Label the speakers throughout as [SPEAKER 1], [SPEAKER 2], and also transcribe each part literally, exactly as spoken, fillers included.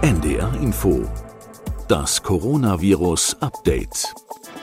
[SPEAKER 1] N D R Info. Das Coronavirus Update.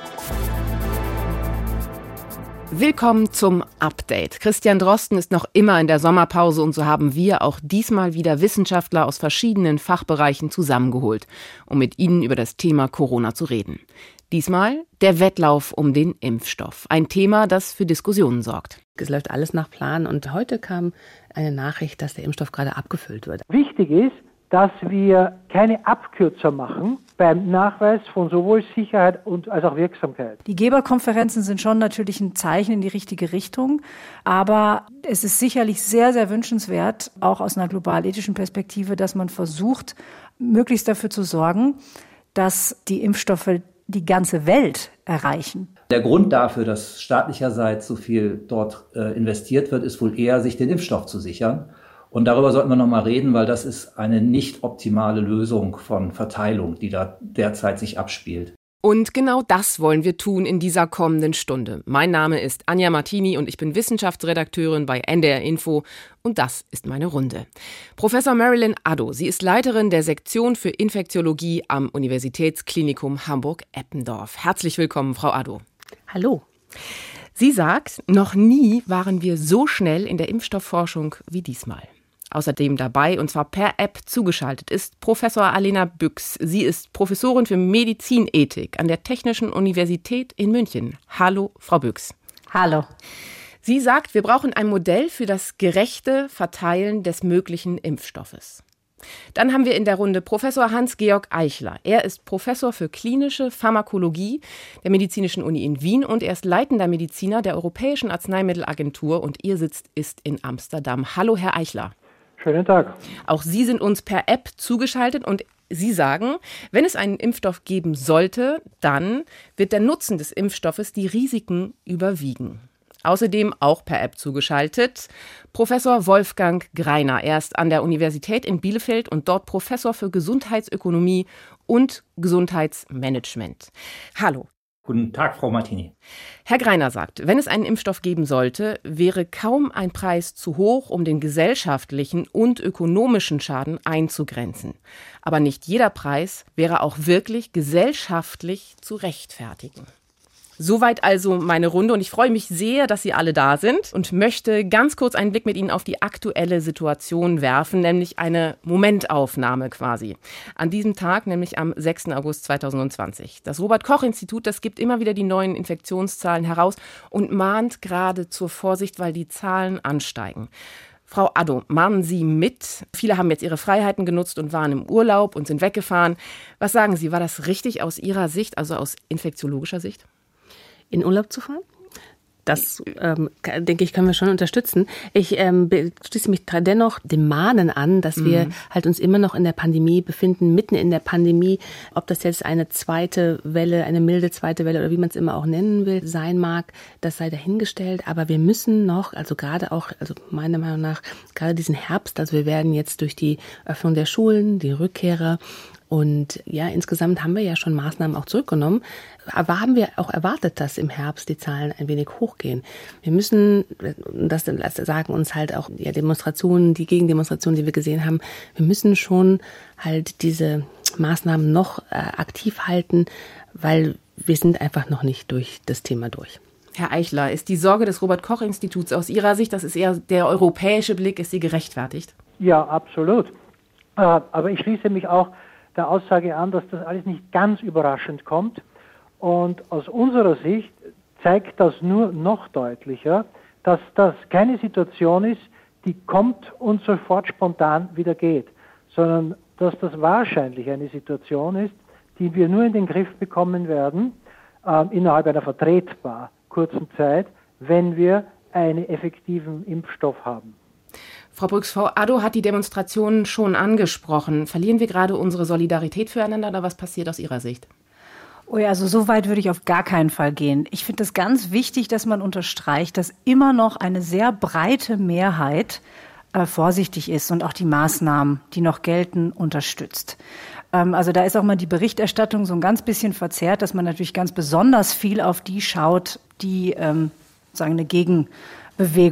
[SPEAKER 2] Willkommen zum Update. Christian Drosten ist noch immer in der Sommerpause und so haben wir auch diesmal wieder Wissenschaftler aus verschiedenen Fachbereichen zusammengeholt, um mit ihnen über das Thema Corona zu reden. Diesmal der Wettlauf um den Impfstoff. Ein Thema, das für Diskussionen sorgt.
[SPEAKER 3] Es läuft alles nach Plan und heute kam eine Nachricht, dass der Impfstoff gerade abgefüllt wird.
[SPEAKER 4] Wichtig ist, dass wir keine Abkürzer machen beim Nachweis von sowohl Sicherheit und als auch Wirksamkeit.
[SPEAKER 5] Die Geberkonferenzen sind schon natürlich ein Zeichen in die richtige Richtung, aber es ist sicherlich sehr, sehr wünschenswert, auch aus einer globalethischen Perspektive, dass man versucht, möglichst dafür zu sorgen, dass die Impfstoffe die ganze Welt erreichen.
[SPEAKER 6] Der Grund dafür, dass staatlicherseits so viel dort äh, investiert wird, ist wohl eher, sich den Impfstoff zu sichern. Und darüber sollten wir noch mal reden, weil das ist eine nicht optimale Lösung von Verteilung, die da derzeit sich abspielt.
[SPEAKER 2] Und genau das wollen wir tun in dieser kommenden Stunde. Mein Name ist Anja Martini und ich bin Wissenschaftsredakteurin bei N D R Info und das ist meine Runde. Professor Marilyn Addo, sie ist Leiterin der Sektion für Infektiologie am Universitätsklinikum Hamburg-Eppendorf. Herzlich willkommen, Frau Addo.
[SPEAKER 3] Hallo.
[SPEAKER 2] Sie sagt, noch nie waren wir so schnell in der Impfstoffforschung wie diesmal. Außerdem dabei, und zwar per App zugeschaltet, ist Professor Alena Büchs. Sie ist Professorin für Medizinethik an der Technischen Universität in München. Hallo, Frau Büchs.
[SPEAKER 5] Hallo.
[SPEAKER 2] Sie sagt, wir brauchen ein Modell für das gerechte Verteilen des möglichen Impfstoffes. Dann haben wir in der Runde Professor Hans-Georg Eichler. Er ist Professor für klinische Pharmakologie der Medizinischen Uni in Wien und er ist leitender Mediziner der Europäischen Arzneimittelagentur und ihr Sitz ist in Amsterdam. Hallo, Herr Eichler.
[SPEAKER 4] Schönen Tag.
[SPEAKER 2] Auch Sie sind uns per App zugeschaltet und Sie sagen, wenn es einen Impfstoff geben sollte, dann wird der Nutzen des Impfstoffes die Risiken überwiegen. Außerdem auch per App zugeschaltet Professor Wolfgang Greiner. Er ist an der Universität in Bielefeld und dort Professor für Gesundheitsökonomie und Gesundheitsmanagement. Hallo.
[SPEAKER 6] Guten Tag, Frau Martini.
[SPEAKER 2] Herr Greiner sagt, wenn es einen Impfstoff geben sollte, wäre kaum ein Preis zu hoch, um den gesellschaftlichen und ökonomischen Schaden einzugrenzen. Aber nicht jeder Preis wäre auch wirklich gesellschaftlich zu rechtfertigen. Soweit also meine Runde und ich freue mich sehr, dass Sie alle da sind und möchte ganz kurz einen Blick mit Ihnen auf die aktuelle Situation werfen, nämlich eine Momentaufnahme quasi. An diesem Tag, nämlich am sechsten August zweitausendzwanzig. Das Robert-Koch-Institut, das gibt immer wieder die neuen Infektionszahlen heraus und mahnt gerade zur Vorsicht, weil die Zahlen ansteigen. Frau Addo, mahnen Sie mit? Viele haben jetzt ihre Freiheiten genutzt und waren im Urlaub und sind weggefahren. Was sagen Sie, war das richtig aus Ihrer Sicht, also aus infektiologischer Sicht?
[SPEAKER 3] In Urlaub zu fahren? Das, ähm, denke ich, können wir schon unterstützen. Ich ähm, schließe mich dennoch dem Mahnen an, dass wir mhm. halt uns immer noch in der Pandemie befinden, mitten in der Pandemie. Ob das jetzt eine zweite Welle, eine milde zweite Welle oder wie man es immer auch nennen will, sein mag, das sei dahingestellt. Aber wir müssen noch, also gerade auch, also meiner Meinung nach, gerade diesen Herbst, also wir werden jetzt durch die Öffnung der Schulen, die Rückkehrer, und ja, insgesamt haben wir ja schon Maßnahmen auch zurückgenommen. Aber haben wir auch erwartet, dass im Herbst die Zahlen ein wenig hochgehen? Wir müssen, das sagen uns halt auch ja, Demonstrationen, die Gegendemonstrationen, die wir gesehen haben, wir müssen schon halt diese Maßnahmen noch äh, aktiv halten, weil wir sind einfach noch nicht durch das Thema durch.
[SPEAKER 2] Herr Eichler, ist die Sorge des Robert-Koch-Instituts aus Ihrer Sicht, das ist eher der europäische Blick, ist sie gerechtfertigt?
[SPEAKER 4] Ja, absolut. Äh, aber ich schließe mich auch der Aussage an, dass das alles nicht ganz überraschend kommt. Und aus unserer Sicht zeigt das nur noch deutlicher, dass das keine Situation ist, die kommt und sofort spontan wieder geht, sondern dass das wahrscheinlich eine Situation ist, die wir nur in den Griff bekommen werden, äh, innerhalb einer vertretbar kurzen Zeit, wenn wir einen effektiven Impfstoff haben.
[SPEAKER 2] Frau Büchs, Frau Addo hat die Demonstrationen schon angesprochen. Verlieren wir gerade unsere Solidarität füreinander oder was passiert aus Ihrer Sicht?
[SPEAKER 5] Oh ja, also so weit würde ich auf gar keinen Fall gehen. Ich finde es ganz wichtig, dass man unterstreicht, dass immer noch eine sehr breite Mehrheit äh, vorsichtig ist und auch die Maßnahmen, die noch gelten, unterstützt. Ähm, also da ist auch mal die Berichterstattung so ein ganz bisschen verzerrt, dass man natürlich ganz besonders viel auf die schaut, die ähm, sagen eine Gegenbewegung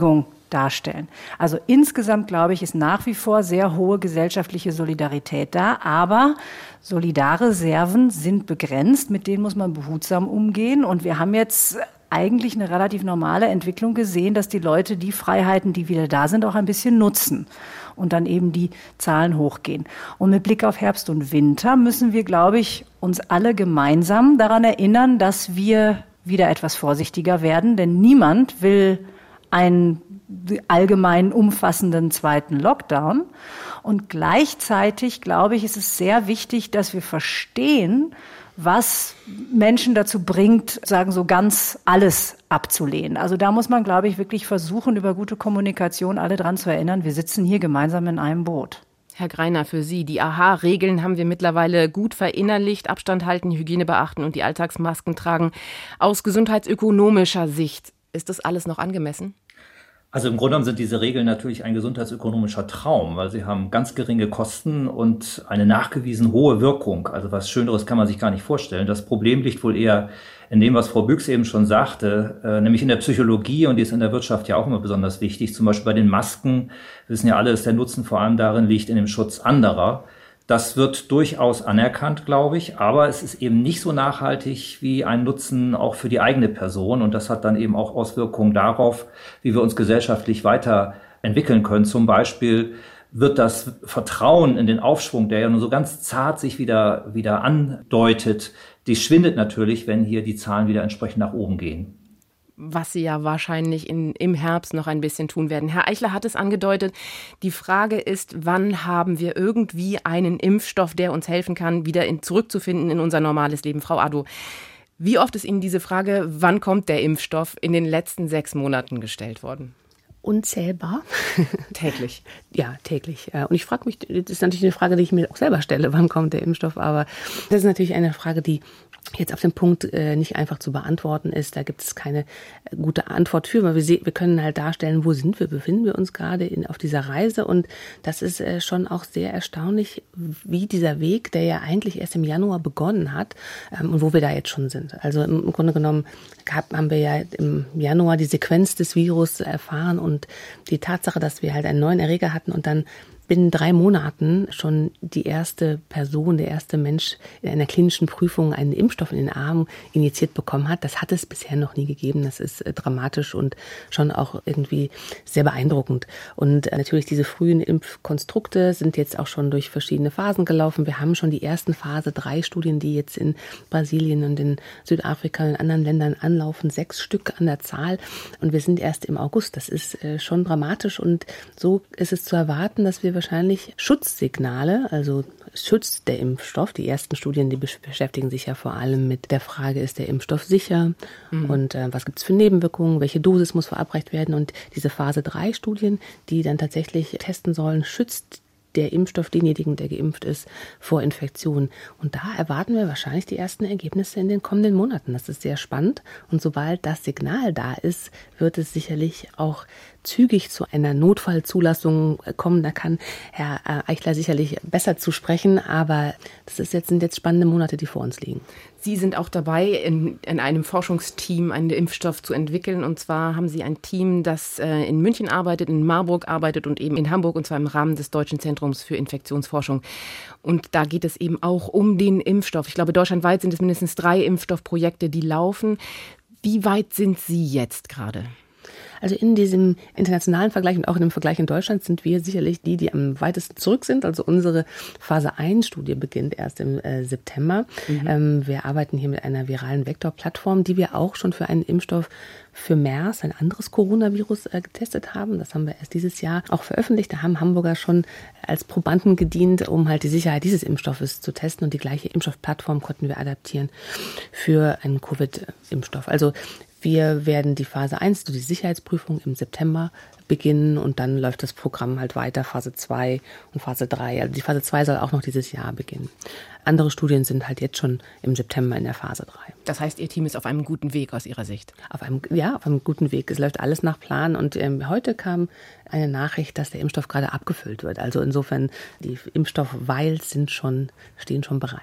[SPEAKER 5] darstellen. Also insgesamt, glaube ich, ist nach wie vor sehr hohe gesellschaftliche Solidarität da, aber Solidarreserven sind begrenzt, mit denen muss man behutsam umgehen. Und wir haben jetzt eigentlich eine relativ normale Entwicklung gesehen, dass die Leute die Freiheiten, die wieder da sind, auch ein bisschen nutzen und dann eben die Zahlen hochgehen. Und mit Blick auf Herbst und Winter müssen wir, glaube ich, uns alle gemeinsam daran erinnern, dass wir wieder etwas vorsichtiger werden, denn niemand will einen allgemein umfassenden zweiten Lockdown. Und gleichzeitig, glaube ich, ist es sehr wichtig, dass wir verstehen, was Menschen dazu bringt, sagen so ganz alles abzulehnen. Also da muss man, glaube ich, wirklich versuchen, über gute Kommunikation alle dran zu erinnern, wir sitzen hier gemeinsam in einem Boot.
[SPEAKER 2] Herr Greiner, für Sie, die A H-Regeln haben wir mittlerweile gut verinnerlicht, Abstand halten, Hygiene beachten und die Alltagsmasken tragen. Aus gesundheitsökonomischer Sicht, ist das alles noch angemessen?
[SPEAKER 6] Also im Grunde genommen sind diese Regeln natürlich ein gesundheitsökonomischer Traum, weil sie haben ganz geringe Kosten und eine nachgewiesen hohe Wirkung. Also was Schöneres kann man sich gar nicht vorstellen. Das Problem liegt wohl eher in dem, was Frau Büchs eben schon sagte, äh, nämlich in der Psychologie, und die ist in der Wirtschaft ja auch immer besonders wichtig. Zum Beispiel bei den Masken, wir wissen ja alle, dass der Nutzen vor allem darin liegt, in dem Schutz anderer. Das wird durchaus anerkannt, glaube ich, aber es ist eben nicht so nachhaltig wie ein Nutzen auch für die eigene Person. Und das hat dann eben auch Auswirkungen darauf, wie wir uns gesellschaftlich weiterentwickeln können. Zum Beispiel wird das Vertrauen in den Aufschwung, der ja nur so ganz zart sich wieder, wieder andeutet, die schwindet natürlich, wenn hier die Zahlen wieder entsprechend nach oben gehen.
[SPEAKER 2] Was Sie ja wahrscheinlich in, im Herbst noch ein bisschen tun werden. Herr Eichler hat es angedeutet. Die Frage ist, wann haben wir irgendwie einen Impfstoff, der uns helfen kann, wieder in, zurückzufinden in unser normales Leben? Frau Addo, wie oft ist Ihnen diese Frage, wann kommt der Impfstoff, in den letzten sechs Monaten gestellt worden?
[SPEAKER 3] Unzählbar.
[SPEAKER 2] Täglich?
[SPEAKER 3] Ja, täglich. Und ich frage mich, das ist natürlich eine Frage, die ich mir auch selber stelle, wann kommt der Impfstoff? Aber das ist natürlich eine Frage, die jetzt auf den Punkt äh, nicht einfach zu beantworten ist. Da gibt es keine äh, gute Antwort für, weil wir, se- wir können halt darstellen, wo sind wir, befinden wir uns gerade in, auf dieser Reise. Und das ist äh, schon auch sehr erstaunlich, wie dieser Weg, der ja eigentlich erst im Januar begonnen hat, ähm, und wo wir da jetzt schon sind. Also im, im Grunde genommen gab, haben wir ja im Januar die Sequenz des Virus erfahren und die Tatsache, dass wir halt einen neuen Erreger hatten und dann binnen drei Monaten schon die erste Person, der erste Mensch in einer klinischen Prüfung einen Impfstoff in den Arm injiziert bekommen hat. Das hat es bisher noch nie gegeben. Das ist äh, dramatisch und schon auch irgendwie sehr beeindruckend. Und äh, natürlich diese frühen Impfkonstrukte sind jetzt auch schon durch verschiedene Phasen gelaufen. Wir haben schon die ersten Phase drei Studien, die jetzt in Brasilien und in Südafrika und in anderen Ländern anlaufen. Sechs Stück an der Zahl. Und wir sind erst im August. Das ist äh, schon dramatisch. Und so ist es zu erwarten, dass wir wahrscheinlich Schutzsignale, also schützt der Impfstoff. Die ersten Studien, die beschäftigen sich ja vor allem mit der Frage, ist der Impfstoff sicher? Mhm. Und äh, was gibt es für Nebenwirkungen? Welche Dosis muss verabreicht werden? Und diese Phase drei Studien, die dann tatsächlich testen sollen, schützt der Impfstoff denjenigen, der geimpft ist, vor Infektionen. Und da erwarten wir wahrscheinlich die ersten Ergebnisse in den kommenden Monaten. Das ist sehr spannend. Und sobald das Signal da ist, wird es sicherlich auch zügig zu einer Notfallzulassung kommen. Da kann Herr Eichler sicherlich besser zu sprechen, aber das ist jetzt, sind jetzt spannende Monate, die vor uns liegen.
[SPEAKER 2] Sie sind auch dabei, in, in einem Forschungsteam einen Impfstoff zu entwickeln. Und zwar haben Sie ein Team, das äh, in München arbeitet, in Marburg arbeitet und eben in Hamburg, und zwar im Rahmen des Deutschen Zentrums für Infektionsforschung. Und da geht es eben auch um den Impfstoff. Ich glaube, deutschlandweit sind es mindestens drei Impfstoffprojekte, die laufen. Wie weit sind Sie jetzt gerade?
[SPEAKER 3] Also in diesem internationalen Vergleich und auch in dem Vergleich in Deutschland sind wir sicherlich die, die am weitesten zurück sind. Also unsere Phase eins Studie beginnt erst im äh, September. Mhm. Ähm, wir arbeiten hier mit einer viralen Vektorplattform, die wir auch schon für einen Impfstoff für MERS, ein anderes Coronavirus, äh, getestet haben. Das haben wir erst dieses Jahr auch veröffentlicht. Da haben Hamburger schon als Probanden gedient, um halt die Sicherheit dieses Impfstoffes zu testen. Und die gleiche Impfstoffplattform konnten wir adaptieren für einen Covid-Impfstoff. Also wir werden die Phase eins, die Sicherheitsprüfung im September beginnen und dann läuft das Programm halt weiter, Phase zwei und Phase drei. Also die Phase zwei soll auch noch dieses Jahr beginnen. Andere Studien sind halt jetzt schon im September in der Phase drei.
[SPEAKER 2] Das heißt, Ihr Team ist auf einem guten Weg aus Ihrer Sicht?
[SPEAKER 3] Auf einem, ja, auf einem guten Weg. Es läuft alles nach Plan und ähm, heute kam eine Nachricht, dass der Impfstoff gerade abgefüllt wird. Also insofern, die Impfstoff-Vials sind schon, stehen schon bereit.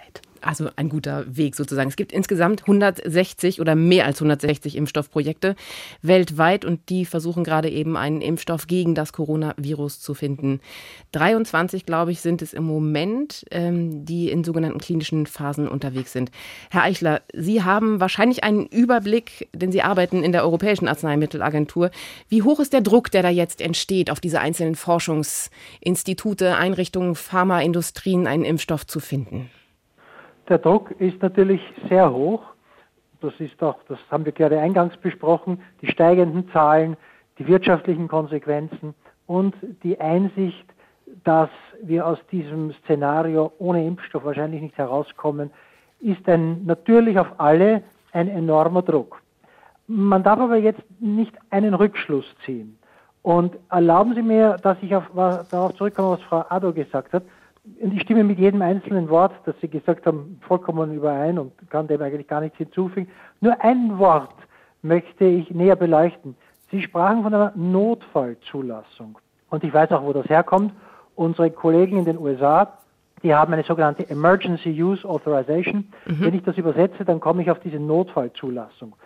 [SPEAKER 2] Also ein guter Weg sozusagen. Es gibt insgesamt hundertsechzig oder mehr als hundertsechzig Impfstoffprojekte weltweit und die versuchen gerade eben einen Impfstoff gegen das Coronavirus zu finden. dreiundzwanzig, glaube ich, sind es im Moment, ähm, die in sogenannten klinischen Phasen unterwegs sind. Herr Eichler, Sie haben wahrscheinlich einen Überblick, denn Sie arbeiten in der Europäischen Arzneimittelagentur. Wie hoch ist der Druck, der da jetzt entsteht, auf diese einzelnen Forschungsinstitute, Einrichtungen, Pharmaindustrien, einen Impfstoff zu finden?
[SPEAKER 4] Der Druck ist natürlich sehr hoch. Das ist auch, das haben wir gerade eingangs besprochen, die steigenden Zahlen, die wirtschaftlichen Konsequenzen und die Einsicht, dass wir aus diesem Szenario ohne Impfstoff wahrscheinlich nicht herauskommen, ist ein, natürlich auf alle ein enormer Druck. Man darf aber jetzt nicht einen Rückschluss ziehen. Und erlauben Sie mir, dass ich auf, darauf zurückkomme, was Frau Addo gesagt hat. Und ich stimme mit jedem einzelnen Wort, das Sie gesagt haben, vollkommen überein und kann dem eigentlich gar nichts hinzufügen. Nur ein Wort möchte ich näher beleuchten. Sie sprachen von einer Notfallzulassung. Und ich weiß auch, wo das herkommt. Unsere Kollegen in den U S A, die haben eine sogenannte Emergency Use Authorization. Mhm. Wenn ich das übersetze, dann komme ich auf diese Notfallzulassung.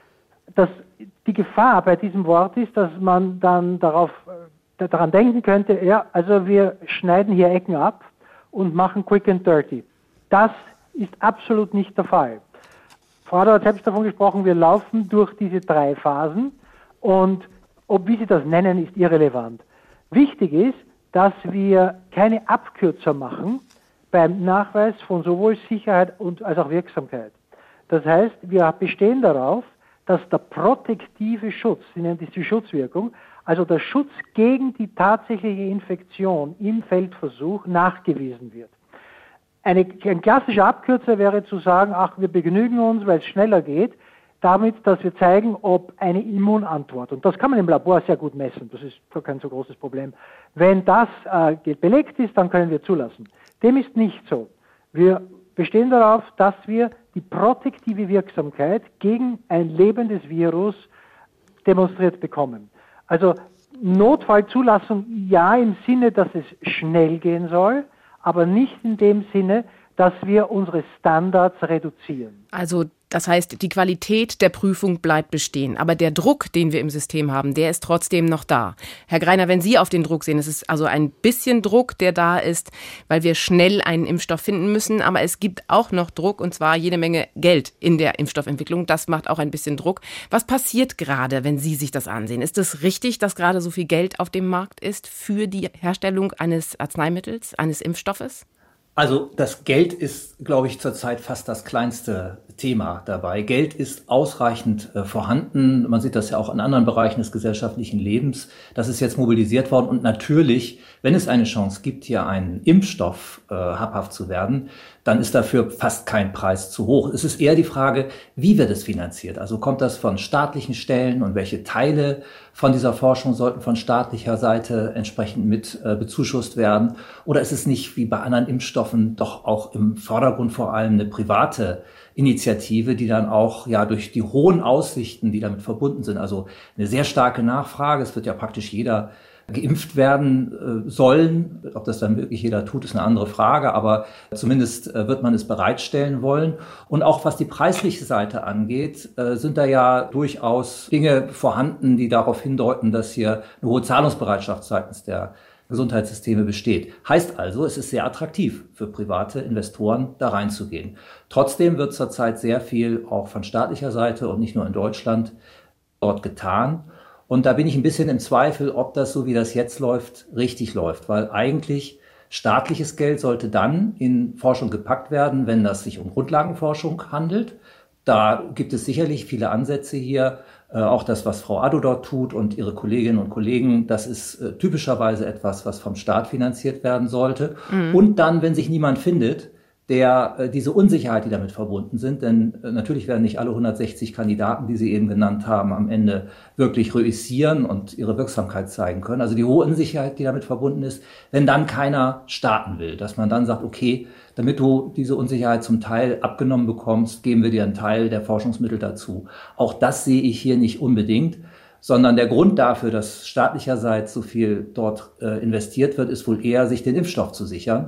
[SPEAKER 4] Das, die Gefahr bei diesem Wort ist, dass man dann darauf daran denken könnte, ja, also wir schneiden hier Ecken ab und machen quick and dirty. Das ist absolut nicht der Fall. Frau Adler hat selbst davon gesprochen, wir laufen durch diese drei Phasen und ob wie Sie das nennen, ist irrelevant. Wichtig ist, dass wir keine Abkürzer machen beim Nachweis von sowohl Sicherheit und als auch Wirksamkeit. Das heißt, wir bestehen darauf, dass der protektive Schutz, Sie nennen das die Schutzwirkung, also der Schutz gegen die tatsächliche Infektion im Feldversuch nachgewiesen wird. Eine, ein klassischer Abkürzer wäre zu sagen, ach, wir begnügen uns, weil es schneller geht, damit, dass wir zeigen, ob eine Immunantwort, und das kann man im Labor sehr gut messen, das ist kein so großes Problem. Wenn das äh, belegt ist, dann können wir zulassen. Dem ist nicht so. Wir bestehen darauf, dass wir die protektive Wirksamkeit gegen ein lebendes Virus demonstriert bekommen. Also Notfallzulassung ja im Sinne, dass es schnell gehen soll, aber nicht in dem Sinne, dass wir unsere Standards reduzieren.
[SPEAKER 2] Also das heißt, die Qualität der Prüfung bleibt bestehen. Aber der Druck, den wir im System haben, der ist trotzdem noch da. Herr Greiner, wenn Sie auf den Druck sehen, es ist also ein bisschen Druck, der da ist, weil wir schnell einen Impfstoff finden müssen. Aber es gibt auch noch Druck, und zwar jede Menge Geld in der Impfstoffentwicklung. Das macht auch ein bisschen Druck. Was passiert gerade, wenn Sie sich das ansehen? Ist es richtig, dass gerade so viel Geld auf dem Markt ist für die Herstellung eines Arzneimittels, eines Impfstoffes?
[SPEAKER 6] Also das Geld ist, glaube ich, zurzeit fast das kleinste Thema dabei. Geld ist ausreichend äh, vorhanden. Man sieht das ja auch in anderen Bereichen des gesellschaftlichen Lebens. Das ist jetzt mobilisiert worden. Und natürlich, wenn es eine Chance gibt, hier einen Impfstoff äh, habhaft zu werden, dann ist dafür fast kein Preis zu hoch. Es ist eher die Frage, wie wird es finanziert? Also kommt das von staatlichen Stellen und welche Teile von dieser Forschung sollten von staatlicher Seite entsprechend mit äh, bezuschusst werden? Oder ist es nicht wie bei anderen Impfstoffen doch auch im Vordergrund vor allem eine private Initiative, die dann auch ja durch die hohen Aussichten, die damit verbunden sind, also eine sehr starke Nachfrage, es wird ja praktisch jeder geimpft werden äh, sollen. Ob das dann wirklich jeder tut, ist eine andere Frage, aber zumindest äh, wird man es bereitstellen wollen. Und auch was die preisliche Seite angeht, äh, sind da ja durchaus Dinge vorhanden, die darauf hindeuten, dass hier eine hohe Zahlungsbereitschaft seitens der Gesundheitssysteme besteht. Heißt also, es ist sehr attraktiv für private Investoren, da reinzugehen. Trotzdem wird zurzeit sehr viel auch von staatlicher Seite und nicht nur in Deutschland dort getan. Und da bin ich ein bisschen im Zweifel, ob das, so wie das jetzt läuft, richtig läuft. Weil eigentlich staatliches Geld sollte dann in Forschung gepackt werden, wenn das sich um Grundlagenforschung handelt. Da gibt es sicherlich viele Ansätze hier. Äh, auch das, was Frau Addo dort tut und ihre Kolleginnen und Kollegen, das ist äh, typischerweise etwas, was vom Staat finanziert werden sollte. Mhm. Und dann, wenn sich niemand findet, der äh, diese Unsicherheit, die damit verbunden sind, denn äh, natürlich werden nicht alle hundertsechzig Kandidaten, die Sie eben genannt haben, am Ende wirklich reüssieren und ihre Wirksamkeit zeigen können. Also die hohe Unsicherheit, die damit verbunden ist, wenn dann keiner starten will, dass man dann sagt, okay, damit du diese Unsicherheit zum Teil abgenommen bekommst, geben wir dir einen Teil der Forschungsmittel dazu. Auch das sehe ich hier nicht unbedingt, sondern der Grund dafür, dass staatlicherseits so viel dort äh, investiert wird, ist wohl eher, sich den Impfstoff zu sichern.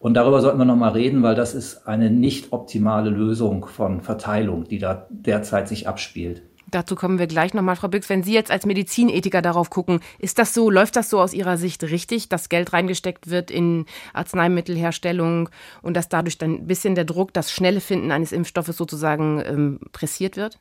[SPEAKER 6] Und darüber sollten wir nochmal reden, weil das ist eine nicht optimale Lösung von Verteilung, die da derzeit sich abspielt.
[SPEAKER 2] Dazu kommen wir gleich nochmal, Frau Büchs. Wenn Sie jetzt als Medizinethiker darauf gucken, ist das so, läuft das so aus Ihrer Sicht richtig, dass Geld reingesteckt wird in Arzneimittelherstellung und dass dadurch dann ein bisschen der Druck, das schnelle Finden eines Impfstoffes sozusagen ähm, pressiert wird?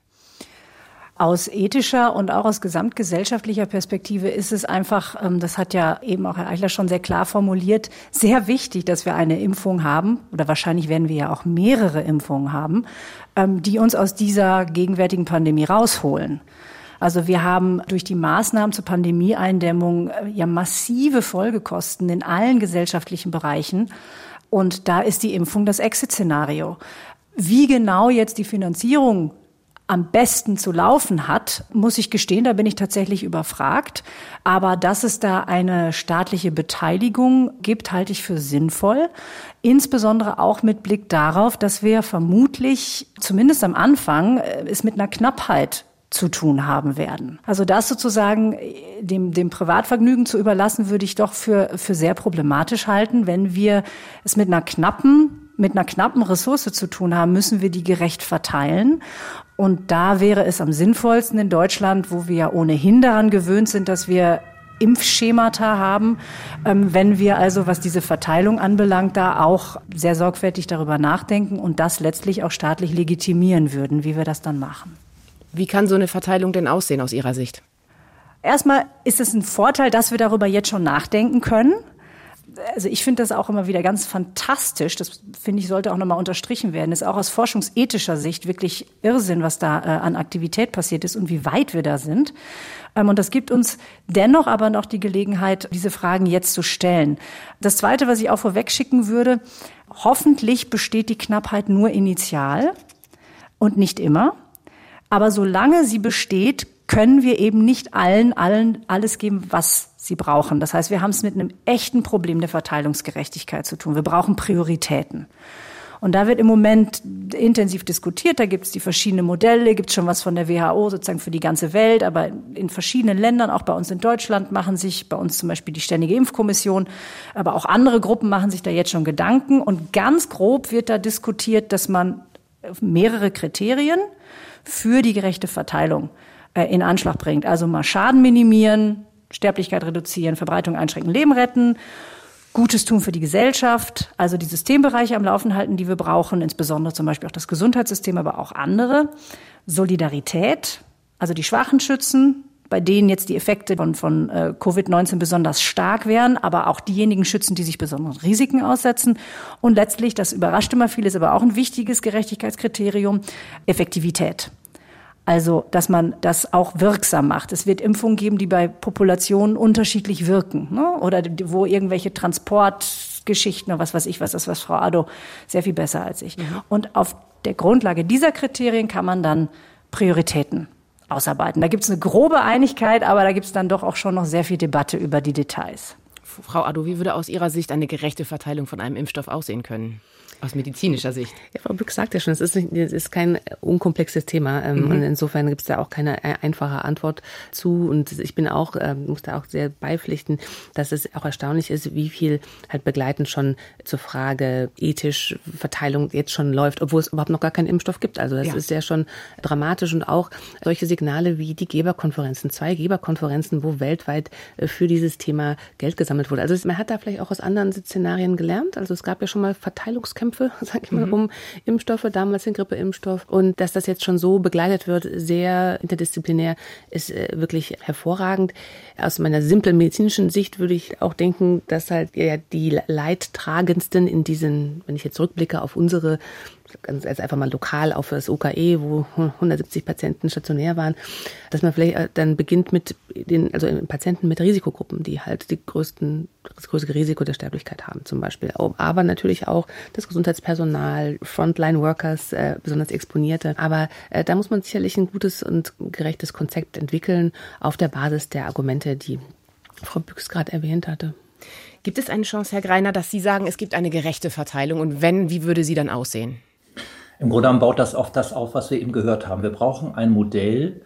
[SPEAKER 5] Aus ethischer und auch aus gesamtgesellschaftlicher Perspektive ist es einfach, das hat ja eben auch Herr Eichler schon sehr klar formuliert, sehr wichtig, dass wir eine Impfung haben, oder wahrscheinlich werden wir ja auch mehrere Impfungen haben, die uns aus dieser gegenwärtigen Pandemie rausholen. Also wir haben durch die Maßnahmen zur Pandemieeindämmung ja massive Folgekosten in allen gesellschaftlichen Bereichen. Und da ist die Impfung das Exit-Szenario. Wie genau jetzt die Finanzierung am besten zu laufen hat, muss ich gestehen, da bin ich tatsächlich überfragt. Aber dass es da eine staatliche Beteiligung gibt, halte ich für sinnvoll. Insbesondere auch mit Blick darauf, dass wir vermutlich, zumindest am Anfang, es mit einer Knappheit zu tun haben werden. Also das sozusagen dem, dem Privatvergnügen zu überlassen, würde ich doch für, für sehr problematisch halten. Wenn wir es mit einer knappen mit einer knappen Ressource zu tun haben, müssen wir die gerecht verteilen. Und da wäre es am sinnvollsten in Deutschland, wo wir ja ohnehin daran gewöhnt sind, dass wir Impfschemata haben, wenn wir also, was diese Verteilung anbelangt, da auch sehr sorgfältig darüber nachdenken und das letztlich auch staatlich legitimieren würden, wie wir das dann machen.
[SPEAKER 2] Wie kann so eine Verteilung denn aussehen aus Ihrer Sicht?
[SPEAKER 5] Erstmal ist es ein Vorteil, dass wir darüber jetzt schon nachdenken können. Also ich finde das auch immer wieder ganz fantastisch. Das, finde ich, sollte auch nochmal unterstrichen werden. Das ist auch aus forschungsethischer Sicht wirklich Irrsinn, was da äh, an Aktivität passiert ist und wie weit wir da sind. Ähm, und das gibt uns dennoch aber noch die Gelegenheit, diese Fragen jetzt zu stellen. Das Zweite, was ich auch vorweg schicken würde, hoffentlich besteht die Knappheit nur initial und nicht immer. Aber solange sie besteht, können wir eben nicht allen, allen alles geben, was sie brauchen. Das heißt, wir haben es mit einem echten Problem der Verteilungsgerechtigkeit zu tun. Wir brauchen Prioritäten. Und da wird im Moment intensiv diskutiert. Da gibt es die verschiedenen Modelle, gibt es schon was von der W H O sozusagen für die ganze Welt. Aber in verschiedenen Ländern, auch bei uns in Deutschland, machen sich bei uns zum Beispiel die Ständige Impfkommission, aber auch andere Gruppen machen sich da jetzt schon Gedanken. Und ganz grob wird da diskutiert, dass man mehrere Kriterien für die gerechte Verteilung in Anschlag bringt. Also mal Schaden minimieren, Sterblichkeit reduzieren, Verbreitung einschränken, Leben retten, Gutes tun für die Gesellschaft, also die Systembereiche am Laufen halten, die wir brauchen, insbesondere zum Beispiel auch das Gesundheitssystem, aber auch andere. Solidarität, also die Schwachen schützen, bei denen jetzt die Effekte von, von äh, Covid neunzehn besonders stark wären, aber auch diejenigen schützen, die sich besonderen Risiken aussetzen. Und letztlich, das überrascht immer viele, ist aber auch ein wichtiges Gerechtigkeitskriterium, Effektivität. Also, dass man das auch wirksam macht. Es wird Impfungen geben, die bei Populationen unterschiedlich wirken, ne? Oder wo irgendwelche Transportgeschichten oder was weiß ich was, das weiß Frau Addo sehr viel besser als ich. Mhm. Und auf der Grundlage dieser Kriterien kann man dann Prioritäten ausarbeiten. Da gibt es eine grobe Einigkeit, aber da gibt es dann doch auch schon noch sehr viel Debatte über die Details.
[SPEAKER 2] Frau Addo, wie würde aus Ihrer Sicht eine gerechte Verteilung von einem Impfstoff aussehen können? Aus medizinischer Sicht.
[SPEAKER 3] Ja, Frau Büchs sagt ja schon, es ist, nicht, es ist kein unkomplexes Thema. Ähm, mhm. Und insofern gibt es da auch keine einfache Antwort zu. Und ich bin auch, ähm, muss da auch sehr beipflichten, dass es auch erstaunlich ist, wie viel halt begleitend schon zur Frage ethisch Verteilung jetzt schon läuft, obwohl es überhaupt noch gar keinen Impfstoff gibt. Also das ja. ist ja schon dramatisch. Und auch solche Signale wie die Geberkonferenzen, zwei Geberkonferenzen, wo weltweit für dieses Thema Geld gesammelt wurde. Also man hat da vielleicht auch aus anderen Szenarien gelernt. Also es gab ja schon mal Verteilungskämpfe, sag ich mal, mhm. um Impfstoffe, damals den Grippeimpfstoff. Und dass das jetzt schon so begleitet wird, sehr interdisziplinär, ist äh, wirklich hervorragend. Aus meiner simplen medizinischen Sicht würde ich auch denken, dass halt ja die Leidtragendsten in diesen, wenn ich jetzt zurückblicke auf unsere, ganz also einfach mal lokal auf das O K E, wo hundertsiebzig Patienten stationär waren, dass man vielleicht dann beginnt mit den, also Patienten mit Risikogruppen, die halt die größten, das größte Risiko der Sterblichkeit haben zum Beispiel. Aber natürlich auch das Gesundheitspersonal, Frontline-Workers, äh, besonders Exponierte. Aber äh, da muss man sicherlich ein gutes und gerechtes Konzept entwickeln auf der Basis der Argumente, die Frau Büchs gerade erwähnt hatte.
[SPEAKER 2] Gibt es eine Chance, Herr Greiner, dass Sie sagen, es gibt eine gerechte Verteilung? Und wenn, wie würde sie dann aussehen?
[SPEAKER 6] Im Grunde genommen baut das auf das auf, was wir eben gehört haben. Wir brauchen ein Modell,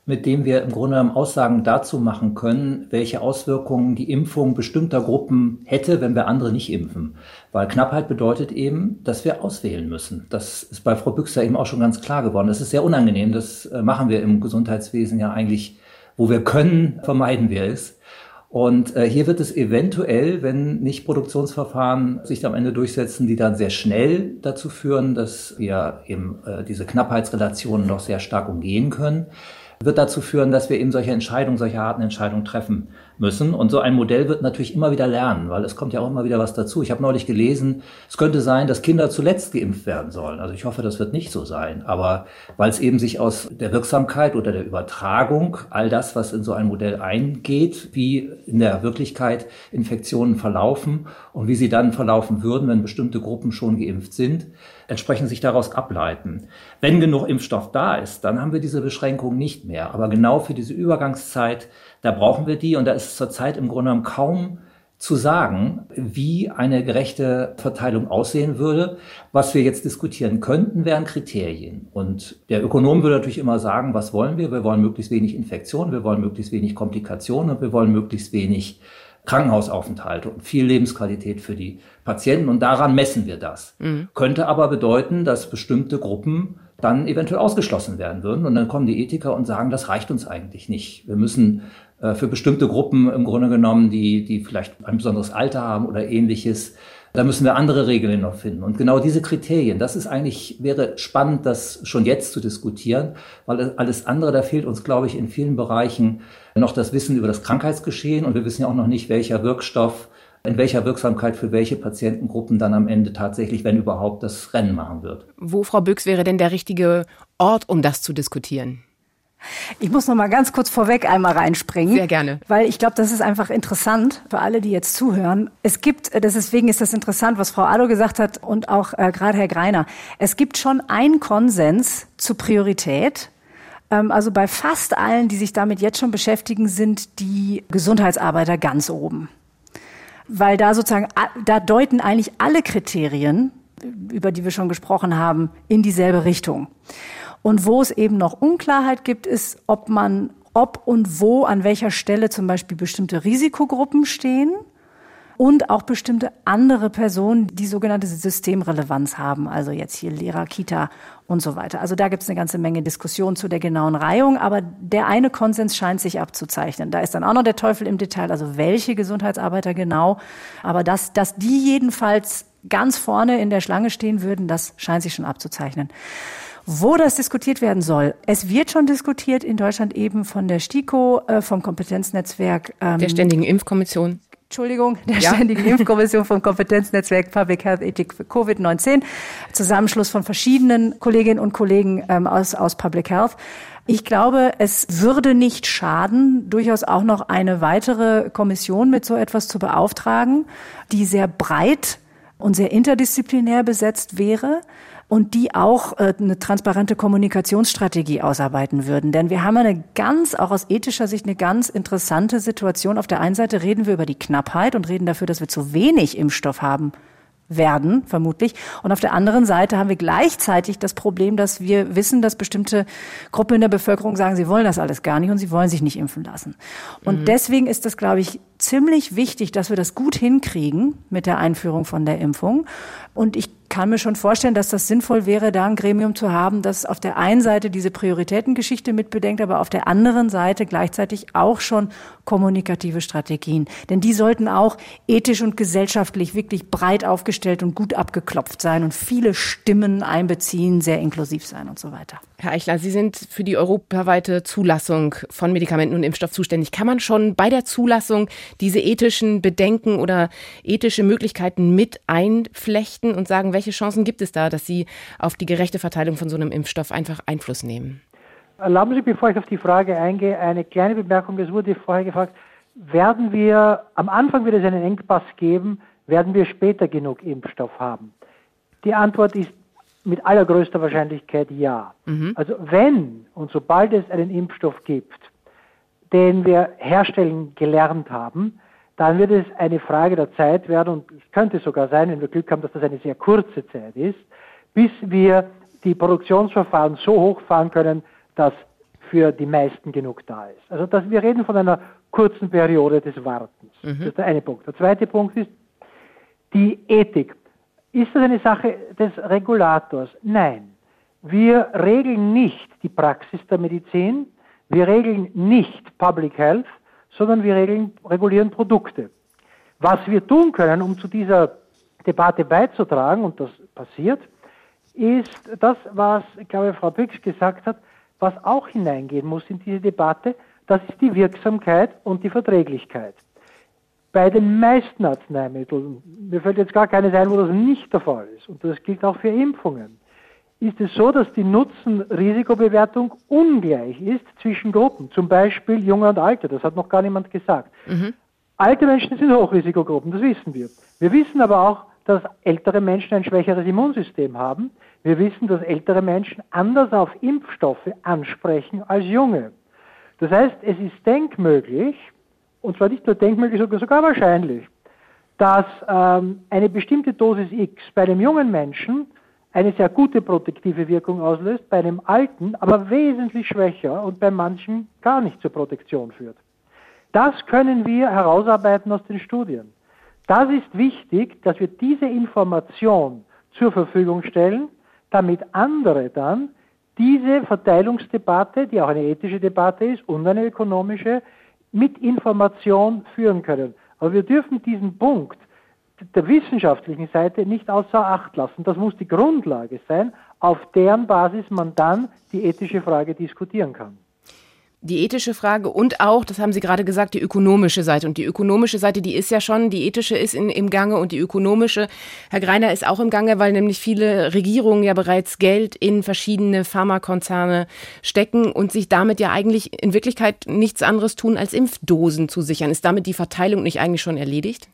[SPEAKER 6] mit dem wir im Grunde genommen Aussagen dazu machen können, welche Auswirkungen die Impfung bestimmter Gruppen hätte, wenn wir andere nicht impfen. Weil Knappheit bedeutet eben, dass wir auswählen müssen. Das ist bei Frau Büchser eben auch schon ganz klar geworden. Das ist sehr unangenehm. Das machen wir im Gesundheitswesen ja eigentlich, wo wir können, vermeiden wir es. Und äh, hier wird es eventuell, wenn nicht Produktionsverfahren sich am Ende durchsetzen, die dann sehr schnell dazu führen, dass wir eben äh, diese Knappheitsrelationen noch sehr stark umgehen können, wird dazu führen, dass wir eben solche Entscheidungen, solche harten Entscheidungen treffen müssen. Und so ein Modell wird natürlich immer wieder lernen, weil es kommt ja auch immer wieder was dazu. Ich habe neulich gelesen, es könnte sein, dass Kinder zuletzt geimpft werden sollen. Also ich hoffe, das wird nicht so sein. Aber weil es eben sich aus der Wirksamkeit oder der Übertragung, all das, was in so ein Modell eingeht, wie in der Wirklichkeit Infektionen verlaufen und wie sie dann verlaufen würden, wenn bestimmte Gruppen schon geimpft sind, entsprechend sich daraus ableiten. Wenn genug Impfstoff da ist, dann haben wir diese Beschränkung nicht mehr. Aber genau für diese Übergangszeit, da brauchen wir die. Und da ist zurzeit im Grunde genommen kaum zu sagen, wie eine gerechte Verteilung aussehen würde. Was wir jetzt diskutieren könnten, wären Kriterien. Und der Ökonom würde natürlich immer sagen, was wollen wir? Wir wollen möglichst wenig Infektionen, wir wollen möglichst wenig Komplikationen und wir wollen möglichst wenig Krankenhausaufenthalte und viel Lebensqualität für die Patienten. Und daran messen wir das. Mhm. Könnte aber bedeuten, dass bestimmte Gruppen dann eventuell ausgeschlossen werden würden. Und dann kommen die Ethiker und sagen, das reicht uns eigentlich nicht. Wir müssen äh, für bestimmte Gruppen im Grunde genommen, die, die vielleicht ein besonderes Alter haben oder ähnliches, da müssen wir andere Regeln noch finden. Und genau diese Kriterien, das ist eigentlich, wäre spannend, das schon jetzt zu diskutieren, weil alles andere, da fehlt uns, glaube ich, in vielen Bereichen noch das Wissen über das Krankheitsgeschehen. Und wir wissen ja auch noch nicht, welcher Wirkstoff in welcher Wirksamkeit für welche Patientengruppen dann am Ende tatsächlich, wenn überhaupt, das Rennen machen wird.
[SPEAKER 2] Wo, Frau Büchs, wäre denn der richtige Ort, um das zu diskutieren?
[SPEAKER 5] Ich muss noch mal ganz kurz vorweg einmal reinspringen.
[SPEAKER 2] Sehr gerne.
[SPEAKER 5] Weil ich glaube, das ist einfach interessant für alle, die jetzt zuhören. Es gibt, deswegen ist das interessant, was Frau Addo gesagt hat und auch äh, gerade Herr Greiner. Es gibt schon einen Konsens zur Priorität. Ähm, also bei fast allen, die sich damit jetzt schon beschäftigen, sind die Gesundheitsarbeiter ganz oben. Weil da sozusagen, da deuten eigentlich alle Kriterien, über die wir schon gesprochen haben, in dieselbe Richtung. Und wo es eben noch Unklarheit gibt, ist, ob man, ob und wo, an welcher Stelle zum Beispiel bestimmte Risikogruppen stehen und auch bestimmte andere Personen, die sogenannte Systemrelevanz haben, also jetzt hier Lehrer, Kita und so weiter. Also da gibt es eine ganze Menge Diskussion zu der genauen Reihung, aber der eine Konsens scheint sich abzuzeichnen. Da ist dann auch noch der Teufel im Detail, also welche Gesundheitsarbeiter genau, aber dass, dass die jedenfalls ganz vorne in der Schlange stehen würden, das scheint sich schon abzuzeichnen. Wo das diskutiert werden soll. Es wird schon diskutiert in Deutschland eben von der STIKO, äh, vom Kompetenznetzwerk. Ähm,
[SPEAKER 2] der Ständigen Impfkommission.
[SPEAKER 5] Entschuldigung, der
[SPEAKER 2] ja.
[SPEAKER 5] Ständigen Impfkommission vom Kompetenznetzwerk Public Health Ethik für Covid neunzehn. Zusammenschluss von verschiedenen Kolleginnen und Kollegen ähm, aus, aus Public Health. Ich glaube, es würde nicht schaden, durchaus auch noch eine weitere Kommission mit so etwas zu beauftragen, die sehr breit und sehr interdisziplinär besetzt wäre und die auch äh, eine transparente Kommunikationsstrategie ausarbeiten würden. Denn wir haben eine ganz, auch aus ethischer Sicht, eine ganz interessante Situation. Auf der einen Seite reden wir über die Knappheit und reden dafür, dass wir zu wenig Impfstoff haben werden, vermutlich. Und auf der anderen Seite haben wir gleichzeitig das Problem, dass wir wissen, dass bestimmte Gruppen in der Bevölkerung sagen, sie wollen das alles gar nicht und sie wollen sich nicht impfen lassen. Und mhm. deswegen ist das, glaube ich, ziemlich wichtig, dass wir das gut hinkriegen mit der Einführung von der Impfung. Und ich kann mir schon vorstellen, dass das sinnvoll wäre, da ein Gremium zu haben, das auf der einen Seite diese Prioritätengeschichte mitbedenkt, aber auf der anderen Seite gleichzeitig auch schon kommunikative Strategien. Denn die sollten auch ethisch und gesellschaftlich wirklich breit aufgestellt und gut abgeklopft sein und viele Stimmen einbeziehen, sehr inklusiv sein und so weiter.
[SPEAKER 2] Herr Eichler, Sie sind für die europaweite Zulassung von Medikamenten und Impfstoff zuständig. Kann man schon bei der Zulassung diese ethischen Bedenken oder ethische Möglichkeiten mit einflechten und sagen, welche Chancen gibt es da, dass Sie auf die gerechte Verteilung von so einem Impfstoff einfach Einfluss nehmen?
[SPEAKER 4] Erlauben Sie, bevor ich auf die Frage eingehe, eine kleine Bemerkung. Es wurde vorher gefragt, werden wir, am Anfang wird es einen Engpass geben, werden wir später genug Impfstoff haben? Die Antwort ist mit allergrößter Wahrscheinlichkeit ja. Mhm. Also wenn und sobald es einen Impfstoff gibt, den wir herstellen gelernt haben, dann wird es eine Frage der Zeit werden, und es könnte sogar sein, wenn wir Glück haben, dass das eine sehr kurze Zeit ist, bis wir die Produktionsverfahren so hochfahren können, dass für die meisten genug da ist. Also dass wir reden von einer kurzen Periode des Wartens. Mhm. Das ist der eine Punkt. Der zweite Punkt ist die Ethik. Ist das eine Sache des Regulators? Nein. Wir regeln nicht die Praxis der Medizin, wir regeln nicht Public Health, sondern wir regeln, regulieren Produkte. Was wir tun können, um zu dieser Debatte beizutragen, und das passiert, ist das, was, ich glaube, Frau Büchs gesagt hat, was auch hineingehen muss in diese Debatte, das ist die Wirksamkeit und die Verträglichkeit. Bei den meisten Arzneimitteln, mir fällt jetzt gar keines ein, wo das nicht der Fall ist, und das gilt auch für Impfungen, ist es so, dass die Nutzen-Risikobewertung ungleich ist zwischen Gruppen, zum Beispiel Junge und Alte, das hat noch gar niemand gesagt. Mhm. Alte Menschen sind Hochrisikogruppen, das wissen wir. Wir wissen aber auch, dass ältere Menschen ein schwächeres Immunsystem haben. Wir wissen, dass ältere Menschen anders auf Impfstoffe ansprechen als junge. Das heißt, es ist denkmöglich, und zwar nicht nur denkmöglich, sogar, sogar wahrscheinlich, dass ähm, eine bestimmte Dosis X bei einem jungen Menschen eine sehr gute protektive Wirkung auslöst, bei einem alten aber wesentlich schwächer und bei manchen gar nicht zur Protektion führt. Das können wir herausarbeiten aus den Studien. Das ist wichtig, dass wir diese Information zur Verfügung stellen, damit andere dann diese Verteilungsdebatte, die auch eine ethische Debatte ist und eine ökonomische, mit Information führen können. Aber wir dürfen diesen Punkt der wissenschaftlichen Seite nicht außer Acht lassen. Das muss die Grundlage sein, auf deren Basis man dann die ethische Frage diskutieren kann.
[SPEAKER 2] Die ethische Frage und auch, das haben Sie gerade gesagt, die ökonomische Seite. Und die ökonomische Seite, die ist ja schon, die ethische ist in, im Gange und die ökonomische, Herr Greiner, ist auch im Gange, weil nämlich viele Regierungen ja bereits Geld in verschiedene Pharmakonzerne stecken und sich damit ja eigentlich in Wirklichkeit nichts anderes tun, als Impfdosen zu sichern. Ist damit die Verteilung nicht eigentlich schon erledigt?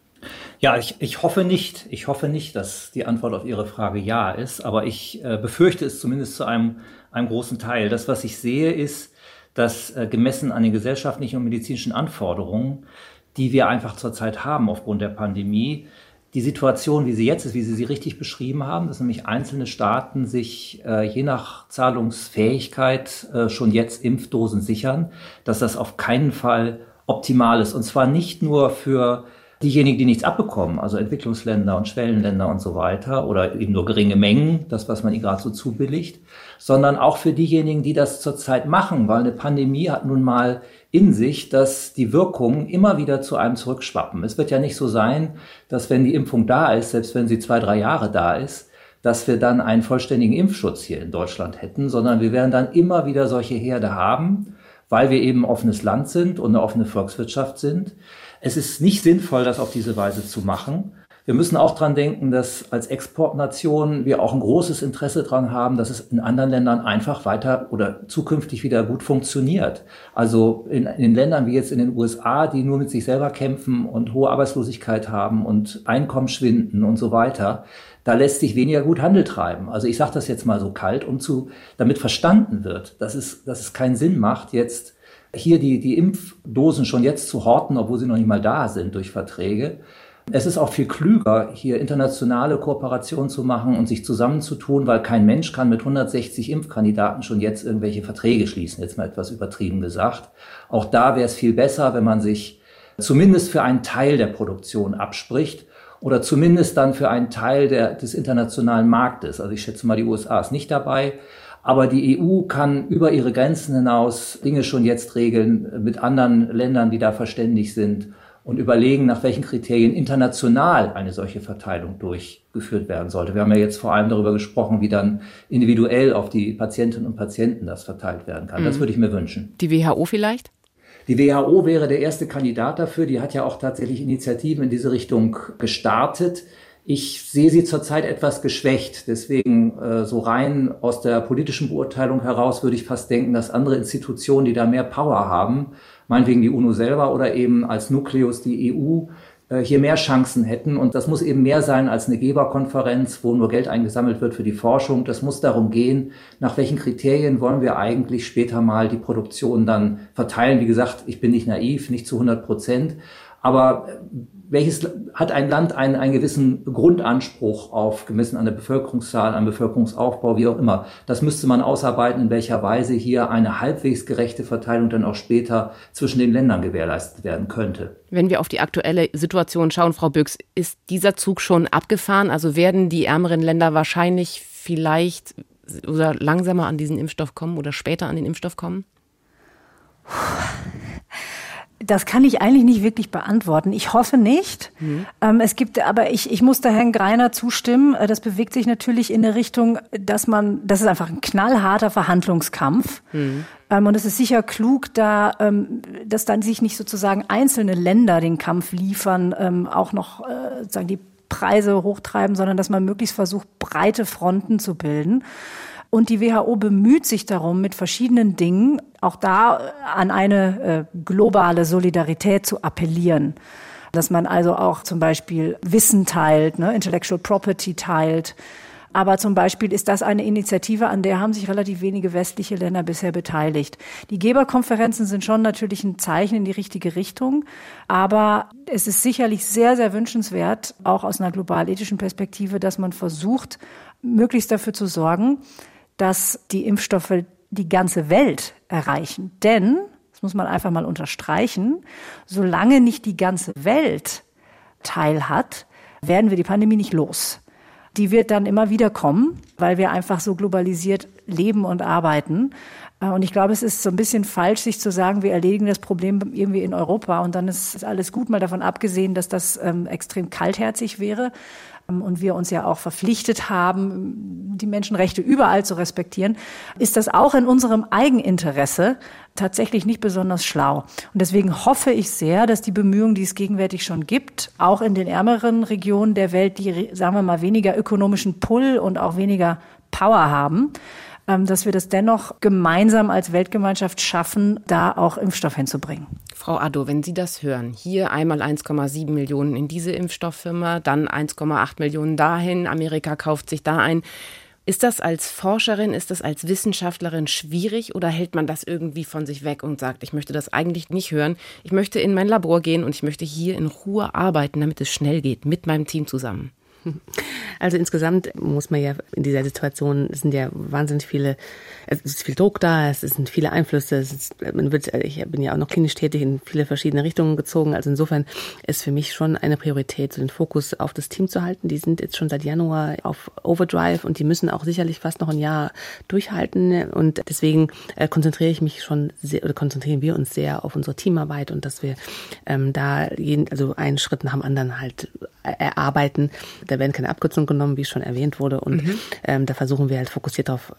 [SPEAKER 6] Ja, ich, ich hoffe nicht. Ich hoffe nicht, dass die Antwort auf Ihre Frage ja ist. Aber ich äh, befürchte es zumindest zu einem, einem großen Teil. Das, was ich sehe, ist, dass äh, gemessen an den gesellschaftlichen und medizinischen Anforderungen, die wir einfach zurzeit haben aufgrund der Pandemie, die Situation, wie sie jetzt ist, wie Sie sie richtig beschrieben haben, dass nämlich einzelne Staaten sich äh, je nach Zahlungsfähigkeit äh, schon jetzt Impfdosen sichern, dass das auf keinen Fall optimal ist. Und zwar nicht nur für diejenigen, die nichts abbekommen, also Entwicklungsländer und Schwellenländer und so weiter, oder eben nur geringe Mengen, das, was man ihnen gerade so zubilligt, sondern auch für diejenigen, die das zurzeit machen, weil eine Pandemie hat nun mal in sich, dass die Wirkungen immer wieder zu einem zurückschwappen. Es wird ja nicht so sein, dass wenn die Impfung da ist, selbst wenn sie zwei, drei Jahre da ist, dass wir dann einen vollständigen Impfschutz hier in Deutschland hätten, sondern wir werden dann immer wieder solche Herde haben, weil wir eben ein offenes Land sind und eine offene Volkswirtschaft sind. Es ist nicht sinnvoll, das auf diese Weise zu machen. Wir müssen auch dran denken, dass als Exportnation wir auch ein großes Interesse dran haben, dass es in anderen Ländern einfach weiter oder zukünftig wieder gut funktioniert. Also in, in Ländern wie jetzt in den U S A, die nur mit sich selber kämpfen und hohe Arbeitslosigkeit haben und Einkommen schwinden und so weiter, da lässt sich weniger gut Handel treiben. Also ich sage das jetzt mal so kalt, um zu, damit verstanden wird, dass es, dass es keinen Sinn macht, jetzt hier die, die Impfdosen schon jetzt zu horten, obwohl sie noch nicht mal da sind durch Verträge. Es ist auch viel klüger, hier internationale Kooperationen zu machen und sich zusammenzutun, weil kein Mensch kann mit hundertsechzig Impfkandidaten schon jetzt irgendwelche Verträge schließen, jetzt mal etwas übertrieben gesagt. Auch da wäre es viel besser, wenn man sich zumindest für einen Teil der Produktion abspricht oder zumindest dann für einen Teil der, des internationalen Marktes. Also ich schätze mal, die U S A ist nicht dabei. Aber die E U kann über ihre Grenzen hinaus Dinge schon jetzt regeln mit anderen Ländern, die da verständig sind und überlegen, nach welchen Kriterien international eine solche Verteilung durchgeführt werden sollte. Wir haben ja jetzt vor allem darüber gesprochen, wie dann individuell auf die Patientinnen und Patienten das verteilt werden kann. Mhm. Das würde ich mir wünschen.
[SPEAKER 2] Die W H O vielleicht?
[SPEAKER 6] Die W H O wäre der erste Kandidat dafür. Die hat ja auch tatsächlich Initiativen in diese Richtung gestartet. Ich sehe sie zurzeit etwas geschwächt. Deswegen äh, so rein aus der politischen Beurteilung heraus würde ich fast denken, dass andere Institutionen, die da mehr Power haben, meinetwegen die UNO selber oder eben als Nukleus die E U, äh, hier mehr Chancen hätten. Und das muss eben mehr sein als eine Geberkonferenz, wo nur Geld eingesammelt wird für die Forschung. Das muss darum gehen, nach welchen Kriterien wollen wir eigentlich später mal die Produktion dann verteilen. Wie gesagt, ich bin nicht naiv, nicht zu hundert Prozent. Aber welches hat ein Land einen, einen gewissen Grundanspruch auf, gemessen an der Bevölkerungszahl, an Bevölkerungsaufbau, wie auch immer. Das müsste man ausarbeiten, in welcher Weise hier eine halbwegs gerechte Verteilung dann auch später zwischen den Ländern gewährleistet werden könnte.
[SPEAKER 2] Wenn wir auf die aktuelle Situation schauen, Frau Büchs, ist dieser Zug schon abgefahren? Also werden die ärmeren Länder wahrscheinlich vielleicht oder langsamer an diesen Impfstoff kommen oder später an den Impfstoff kommen?
[SPEAKER 5] Das kann ich eigentlich nicht wirklich beantworten. Ich hoffe nicht. Mhm. Ähm, es gibt, aber ich, ich muss da Herrn Greiner zustimmen. Das bewegt sich natürlich in eine Richtung, dass man, das ist einfach ein knallharter Verhandlungskampf. Mhm. Ähm, und es ist sicher klug, da, ähm, dass dann sich nicht sozusagen einzelne Länder den Kampf liefern, ähm, auch noch, äh, sozusagen die Preise hochtreiben, sondern dass man möglichst versucht, breite Fronten zu bilden. Und die W H O bemüht sich darum, mit verschiedenen Dingen auch da an eine äh, globale Solidarität zu appellieren. Dass man also auch zum Beispiel Wissen teilt, ne, Intellectual Property teilt. Aber zum Beispiel ist das eine Initiative, an der haben sich relativ wenige westliche Länder bisher beteiligt. Die Geberkonferenzen sind schon natürlich ein Zeichen in die richtige Richtung. Aber es ist sicherlich sehr, sehr wünschenswert, auch aus einer globalethischen Perspektive, dass man versucht, möglichst dafür zu sorgen, dass die Impfstoffe die ganze Welt erreichen. Denn, das muss man einfach mal unterstreichen, solange nicht die ganze Welt teilhat, werden wir die Pandemie nicht los. Die wird dann immer wieder kommen, weil wir einfach so globalisiert leben und arbeiten. Und ich glaube, es ist so ein bisschen falsch, sich zu sagen, wir erledigen das Problem irgendwie in Europa und dann ist alles gut, mal davon abgesehen, dass das ähm, extrem kaltherzig wäre. Und wir uns ja auch verpflichtet haben, die Menschenrechte überall zu respektieren, ist das auch in unserem Eigeninteresse tatsächlich nicht besonders schlau. Und deswegen hoffe ich sehr, dass die Bemühungen, die es gegenwärtig schon gibt, auch in den ärmeren Regionen der Welt, die, sagen wir mal, weniger ökonomischen Pull und auch weniger Power haben, dass wir das dennoch gemeinsam als Weltgemeinschaft schaffen, da auch Impfstoff hinzubringen.
[SPEAKER 2] Frau Addo, wenn Sie das hören, hier einmal eins Komma sieben Millionen in diese Impfstofffirma, dann eins Komma acht Millionen dahin, Amerika kauft sich da ein. Ist das als Forscherin, ist das als Wissenschaftlerin schwierig oder hält man das irgendwie von sich weg und sagt, ich möchte das eigentlich nicht hören, ich möchte in mein Labor gehen und ich möchte hier in Ruhe arbeiten, damit es schnell geht, mit meinem Team zusammen?
[SPEAKER 3] Also insgesamt muss man ja in dieser Situation, es sind ja wahnsinnig viele, es ist viel Druck da, es sind viele Einflüsse, es ist, man wird, ich bin ja auch noch klinisch tätig, in viele verschiedene Richtungen gezogen. Also insofern ist für mich schon eine Priorität, so den Fokus auf das Team zu halten. Die sind jetzt schon seit Januar auf Overdrive und die müssen auch sicherlich fast noch ein Jahr durchhalten. Und deswegen äh, konzentriere ich mich schon sehr, oder konzentrieren wir uns sehr auf unsere Teamarbeit und dass wir ähm, da jeden, also einen Schritt nach dem anderen halt erarbeiten. Da werden keine Abkürzungen genommen, wie es schon erwähnt wurde. Und mhm. ähm, da versuchen wir halt fokussiert darauf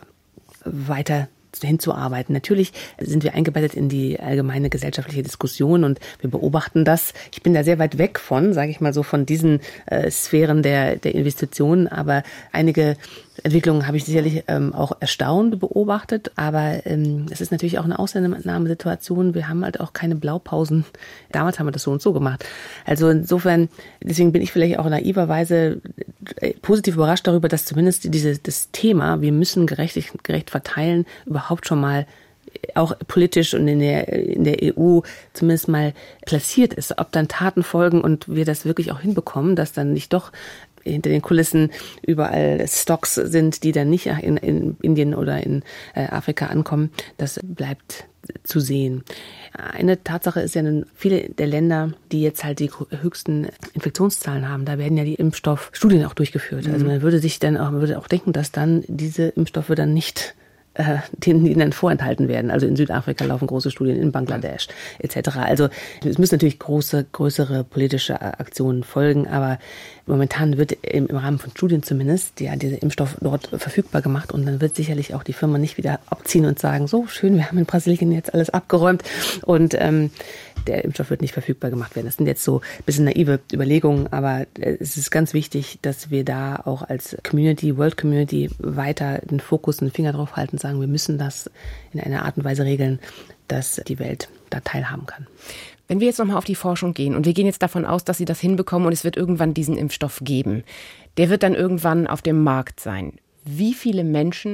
[SPEAKER 3] weiter hinzuarbeiten. Natürlich sind wir eingebettet in die allgemeine gesellschaftliche Diskussion und wir beobachten das. Ich bin da sehr weit weg von, sage ich mal so, von diesen äh, Sphären der, der Investitionen, aber einige Entwicklungen habe ich sicherlich ähm, auch erstaunt beobachtet, aber ähm, es ist natürlich auch eine Ausnahmesituation. Wir haben halt auch keine Blaupausen. Damals haben wir das so und so gemacht. Also insofern, deswegen bin ich vielleicht auch naiverweise positiv überrascht darüber, dass zumindest diese, das Thema, wir müssen gerecht, gerecht verteilen, überhaupt schon mal auch politisch und in der, in der E U zumindest mal platziert ist. Ob dann Taten folgen und wir das wirklich auch hinbekommen, dass dann nicht doch hinter den Kulissen überall Stocks sind, die dann nicht in, in Indien oder in äh, Afrika ankommen, das bleibt zu sehen. Eine Tatsache ist ja, viele der Länder, die jetzt halt die höchsten Infektionszahlen haben, da werden ja die Impfstoffstudien auch durchgeführt. Mhm. Also man würde sich dann auch, man würde auch denken, dass dann diese Impfstoffe dann nicht äh, denen, die dann vorenthalten werden. Also in Südafrika laufen große Studien, in Bangladesch et cetera. Also es müssen natürlich große, größere politische Aktionen folgen, aber momentan wird im, im Rahmen von Studien zumindest ja dieser Impfstoff dort verfügbar gemacht und dann wird sicherlich auch die Firma nicht wieder abziehen und sagen, so schön, wir haben in Brasilien jetzt alles abgeräumt und ähm, der Impfstoff wird nicht verfügbar gemacht werden. Das sind jetzt so ein bisschen naive Überlegungen, aber es ist ganz wichtig, dass wir da auch als Community, World Community weiter den Fokus, den Finger drauf halten, sagen, wir müssen das in einer Art und Weise regeln, dass die Welt da teilhaben kann.
[SPEAKER 2] Wenn wir jetzt nochmal auf die Forschung gehen und wir gehen jetzt davon aus, dass Sie das hinbekommen und es wird irgendwann diesen Impfstoff geben, der wird dann irgendwann auf dem Markt sein. Wie viele Menschen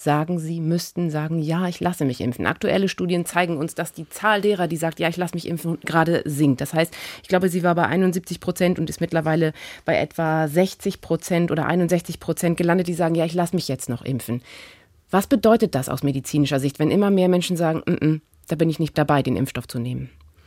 [SPEAKER 2] sagen, sie müssten sagen, ja, ich lasse mich impfen. Aktuelle Studien zeigen uns, dass die Zahl derer, die sagt, ja, ich lasse mich impfen, gerade sinkt. Das heißt, ich glaube, sie war bei einundsiebzig Prozent und ist mittlerweile bei etwa sechzig Prozent oder einundsechzig Prozent gelandet, die sagen, ja, ich lasse mich jetzt noch impfen. Was bedeutet das aus medizinischer Sicht, wenn immer mehr Menschen sagen, N-n, da bin ich nicht dabei, den Impfstoff zu nehmen?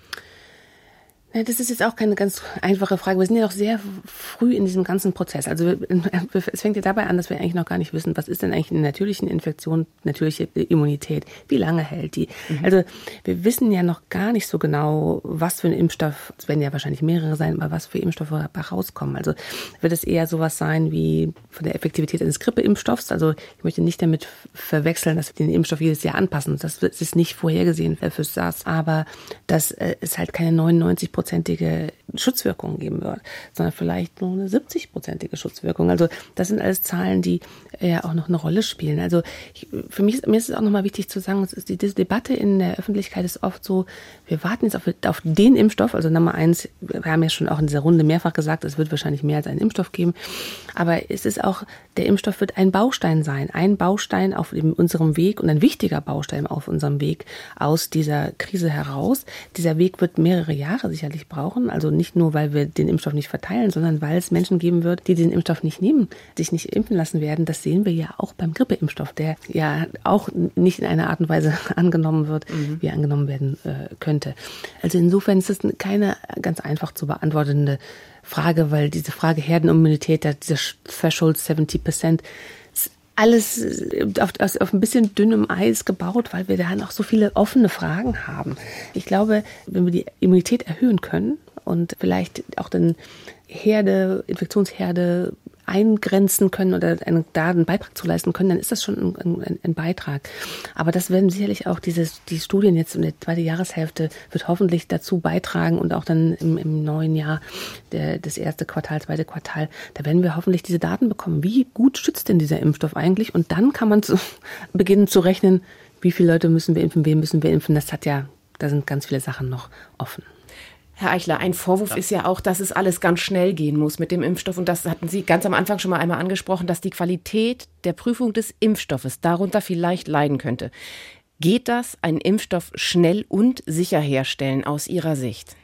[SPEAKER 3] Das ist jetzt auch keine ganz einfache Frage. Wir sind ja noch sehr früh in diesem ganzen Prozess. Also es fängt ja dabei an, dass wir eigentlich noch gar nicht wissen, was ist denn eigentlich eine natürliche Infektion, natürliche Immunität, wie lange hält die? Mhm. Also wir wissen ja noch gar nicht so genau, was für ein Impfstoff, es werden ja wahrscheinlich mehrere sein, aber was für Impfstoffe dabei rauskommen. Also wird es eher sowas sein wie von der Effektivität eines Grippeimpfstoffs? Also ich möchte nicht damit verwechseln, dass wir den Impfstoff jedes Jahr anpassen. Das ist nicht vorhergesehen für SARS, aber dass es halt keine neunundneunzig Prozent prozentige Schutzwirkung geben wird, sondern vielleicht nur eine siebzig-prozentige Schutzwirkung. Also das sind alles Zahlen, die ja auch noch eine Rolle spielen. Also ich, für mich ist, mir ist es auch nochmal wichtig zu sagen, es ist die, diese Debatte in der Öffentlichkeit ist oft so, wir warten jetzt auf, auf den Impfstoff, also Nummer eins, wir haben ja schon auch in dieser Runde mehrfach gesagt, es wird wahrscheinlich mehr als einen Impfstoff geben, aber es ist auch, der Impfstoff wird ein Baustein sein, ein Baustein auf unserem Weg und ein wichtiger Baustein auf unserem Weg aus dieser Krise heraus. Dieser Weg wird mehrere Jahre sicherlich brauchen, also nicht nur, weil wir den Impfstoff nicht verteilen, sondern weil es Menschen geben wird, die den Impfstoff nicht nehmen, sich nicht impfen lassen werden. Das sehen wir ja auch beim Grippeimpfstoff, der ja auch nicht in einer Art und Weise angenommen wird, mhm. wie er angenommen werden äh, könnte. Also insofern ist es keine ganz einfach zu beantwortende Frage, weil diese Frage Herdenimmunität, dieser Threshold siebzig Prozent, alles auf, auf ein bisschen dünnem Eis gebaut, weil wir da noch so viele offene Fragen haben. Ich glaube, wenn wir die Immunität erhöhen können und vielleicht auch den Herde, Infektionsherde eingrenzen können oder einen, da einen Beitrag zu leisten können, dann ist das schon ein, ein, ein Beitrag. Aber das werden sicherlich auch dieses, die Studien jetzt in der zweiten Jahreshälfte wird hoffentlich dazu beitragen und auch dann im, im neuen Jahr, der, das erste Quartal, zweite Quartal, da werden wir hoffentlich diese Daten bekommen. Wie gut schützt denn dieser Impfstoff eigentlich? Und dann kann man zu, beginnen zu rechnen, wie viele Leute müssen wir impfen, wen müssen wir impfen. Das hat ja, da sind ganz viele Sachen noch offen.
[SPEAKER 2] Herr Eichler, ein Vorwurf ja. ist ja auch, dass es alles ganz schnell gehen muss mit dem Impfstoff. Und das hatten Sie ganz am Anfang schon mal einmal angesprochen, dass die Qualität der Prüfung des Impfstoffes darunter vielleicht leiden könnte. Geht das, einen Impfstoff schnell und sicher herstellen aus Ihrer Sicht?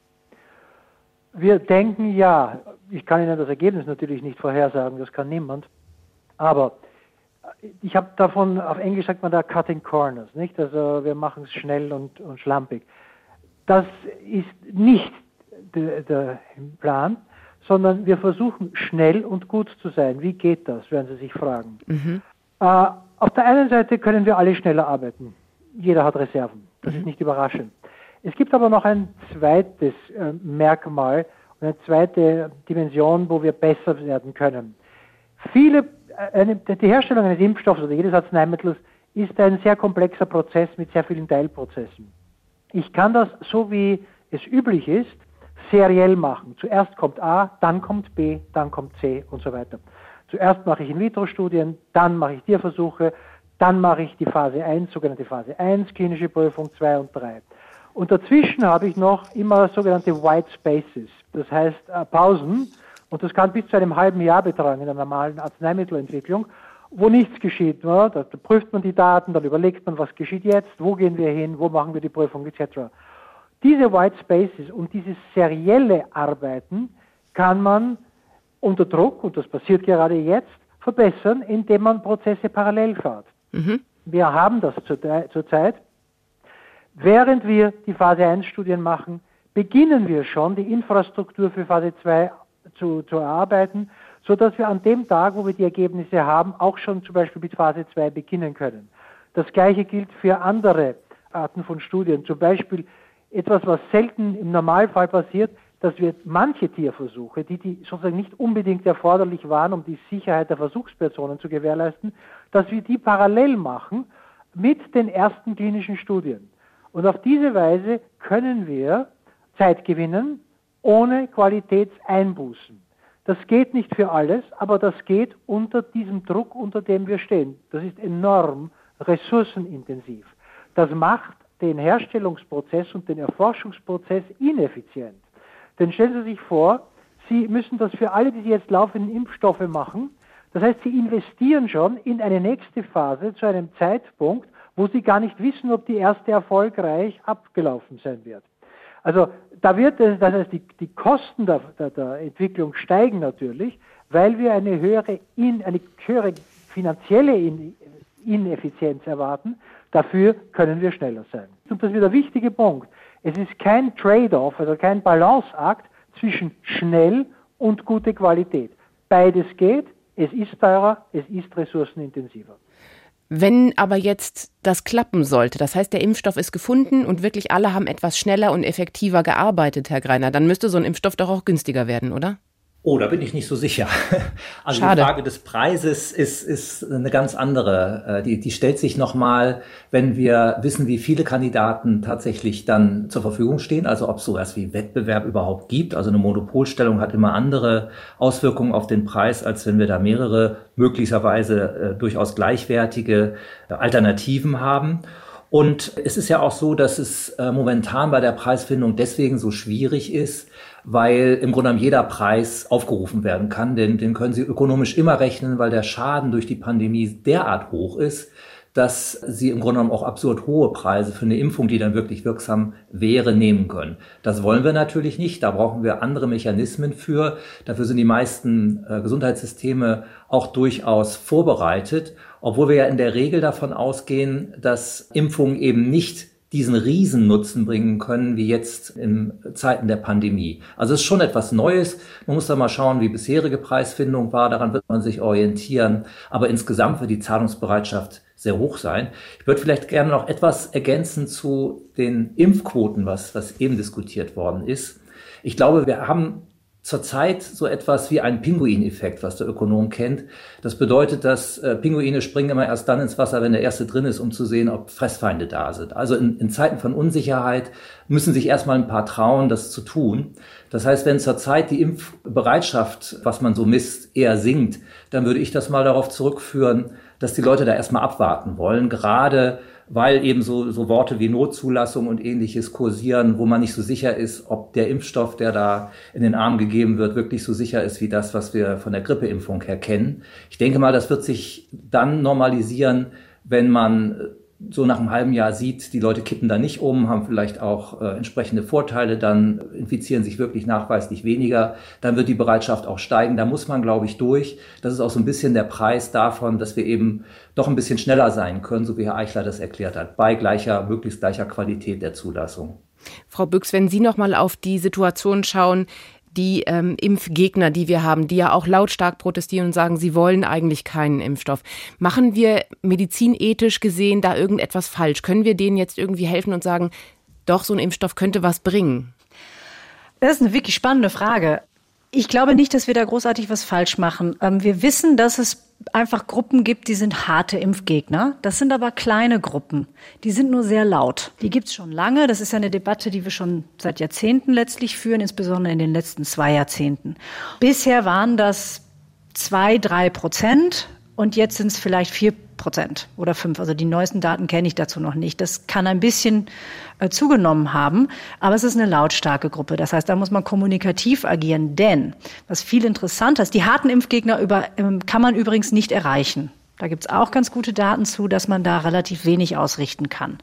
[SPEAKER 4] Wir denken ja. Ich kann Ihnen das Ergebnis natürlich nicht vorhersagen, das kann niemand. Aber ich habe davon, auf Englisch sagt man da Cutting Corners, nicht? Also wir machen es schnell und, und schlampig. Das ist nicht der, der Plan, sondern wir versuchen schnell und gut zu sein. Wie geht das, werden Sie sich fragen. Mhm. Äh, auf der einen Seite können wir alle schneller arbeiten. Jeder hat Reserven. Das mhm. ist nicht überraschend. Es gibt aber noch ein zweites äh, Merkmal und eine zweite Dimension, wo wir besser werden können. Viele, äh, eine, die Herstellung eines Impfstoffs oder jedes Arzneimittels ist ein sehr komplexer Prozess mit sehr vielen Teilprozessen. Ich kann das, so wie es üblich ist, seriell machen. Zuerst kommt A, dann kommt B, dann kommt C und so weiter. Zuerst mache ich In-vitro-Studien, dann mache ich Tierversuche, dann mache ich die Phase eins, sogenannte Phase eins, klinische Prüfung zwei und drei. Und dazwischen habe ich noch immer sogenannte White Spaces, das heißt äh, Pausen, und das kann bis zu einem halben Jahr betragen in der normalen Arzneimittelentwicklung, wo nichts geschieht. Ne? Da, da prüft man die Daten, dann überlegt man, was geschieht jetzt, wo gehen wir hin, wo machen wir die Prüfung et cetera. Diese White Spaces und dieses serielle Arbeiten kann man unter Druck, und das passiert gerade jetzt, verbessern, indem man Prozesse parallel fährt. Mhm. Wir haben das zurzeit. Während wir die Phase eins Studien machen, beginnen wir schon, die Infrastruktur für Phase zwei zu, zu erarbeiten, sodass wir an dem Tag, wo wir die Ergebnisse haben, auch schon zum Beispiel mit Phase zwei beginnen können. Das Gleiche gilt für andere Arten von Studien. Zum Beispiel etwas, was selten im Normalfall passiert, dass wir manche Tierversuche, die, die sozusagen nicht unbedingt erforderlich waren, um die Sicherheit der Versuchspersonen zu gewährleisten, dass wir die parallel machen mit den ersten klinischen Studien. Und auf diese Weise können wir Zeit gewinnen, ohne Qualitätseinbußen. Das geht nicht für alles, aber das geht unter diesem Druck, unter dem wir stehen. Das ist enorm ressourcenintensiv. Das macht den Herstellungsprozess und den Erforschungsprozess ineffizient. Denn stellen Sie sich vor, Sie müssen das für alle, die jetzt laufenden Impfstoffe machen, Das heißt, sie investieren schon in eine nächste Phase zu einem Zeitpunkt, wo sie gar nicht wissen, ob die erste erfolgreich abgelaufen sein wird. Also da wird es, das heißt, die, die Kosten der, der, der Entwicklung steigen natürlich, weil wir eine höhere, in, eine höhere finanzielle in, Ineffizienz erwarten. Dafür können wir schneller sein. Und das ist wieder der wichtige Punkt. Es ist kein Trade-off, also kein Balanceakt zwischen schnell und gute Qualität. Beides geht, es ist teurer, es ist ressourcenintensiver.
[SPEAKER 2] Wenn aber jetzt das klappen sollte, das heißt, der Impfstoff ist gefunden und wirklich alle haben etwas schneller und effektiver gearbeitet, Herr Greiner, dann müsste so ein Impfstoff doch auch günstiger werden, oder?
[SPEAKER 6] Oh, da bin ich nicht so sicher. Also
[SPEAKER 2] Schade.
[SPEAKER 6] Die Frage des Preises ist, ist eine ganz andere. Die, die stellt sich nochmal, wenn wir wissen, wie viele Kandidaten tatsächlich dann zur Verfügung stehen, also ob es sowas wie Wettbewerb überhaupt gibt. Also eine Monopolstellung hat immer andere Auswirkungen auf den Preis, als wenn wir da mehrere möglicherweise äh, durchaus gleichwertige äh, Alternativen haben. Und es ist ja auch so, dass es äh, momentan bei der Preisfindung deswegen so schwierig ist, weil im Grunde genommen jeder Preis aufgerufen werden kann. Den, den können Sie ökonomisch immer rechnen, weil der Schaden durch die Pandemie derart hoch ist, dass Sie im Grunde genommen auch absurd hohe Preise für eine Impfung, die dann wirklich wirksam wäre, nehmen können. Das wollen wir natürlich nicht. Da brauchen wir andere Mechanismen für. Dafür sind die meisten äh, Gesundheitssysteme auch durchaus vorbereitet, obwohl wir ja in der Regel davon ausgehen, dass Impfungen eben nicht diesen Riesennutzen bringen können, wie jetzt in Zeiten der Pandemie. Also es ist schon etwas Neues. Man muss da mal schauen, wie bisherige Preisfindung war. Daran wird man sich orientieren. Aber insgesamt wird die Zahlungsbereitschaft sehr hoch sein. Ich würde vielleicht gerne noch etwas ergänzen zu den Impfquoten, was, was eben diskutiert worden ist. Ich glaube, wir haben zurzeit so etwas wie einen Pinguineffekt, was der Ökonom kennt. Das bedeutet, dass äh, Pinguine springen immer erst dann ins Wasser, wenn der erste drin ist, um zu sehen, ob Fressfeinde da sind. Also in, in Zeiten von Unsicherheit müssen sich erstmal ein paar trauen, das zu tun. Das heißt, wenn zurzeit die Impfbereitschaft, was man so misst, eher sinkt, dann würde ich das mal darauf zurückführen, dass die Leute da erstmal abwarten wollen, gerade weil eben so, so Worte wie Notzulassung und Ähnliches kursieren, wo man nicht so sicher ist, ob der Impfstoff, der da in den Arm gegeben wird, wirklich so sicher ist wie das, was wir von der Grippeimpfung her kennen. Ich denke mal, das wird sich dann normalisieren, wenn man so nach einem halben Jahr sieht, die Leute kippen da nicht um, haben vielleicht auch äh, entsprechende Vorteile, dann infizieren sich wirklich nachweislich weniger, dann wird die Bereitschaft auch steigen. Da muss man, glaube ich, durch. Das ist auch so ein bisschen der Preis davon, dass wir eben doch ein bisschen schneller sein können, so wie Herr Eichler das erklärt hat, bei gleicher, möglichst gleicher Qualität der Zulassung.
[SPEAKER 2] Frau Büchs, wenn Sie noch mal auf die Situation schauen, die ähm, Impfgegner, die wir haben, die ja auch lautstark protestieren und sagen, sie wollen eigentlich keinen Impfstoff. Machen wir medizinethisch gesehen da irgendetwas falsch? Können wir denen jetzt irgendwie helfen und sagen, doch, so ein Impfstoff könnte was bringen?
[SPEAKER 5] Das ist eine wirklich spannende Frage. Ich glaube nicht, dass wir da großartig was falsch machen. Wir wissen, dass es einfach Gruppen gibt, die sind harte Impfgegner. Das sind aber kleine Gruppen. Die sind nur sehr laut. Die gibt's schon lange. Das ist ja eine Debatte, die wir schon seit Jahrzehnten letztlich führen, insbesondere in den letzten zwei Jahrzehnten. Bisher waren das zwei, drei Prozent und jetzt sind es vielleicht vier Prozent oder fünf. Also die neuesten Daten kenne ich dazu noch nicht. Das kann ein bisschen äh, zugenommen haben, aber es ist eine lautstarke Gruppe. Das heißt, da muss man kommunikativ agieren, denn was viel interessanter ist, die harten Impfgegner über, ähm, kann man übrigens nicht erreichen. Da gibt es auch ganz gute Daten zu, dass man da relativ wenig ausrichten kann.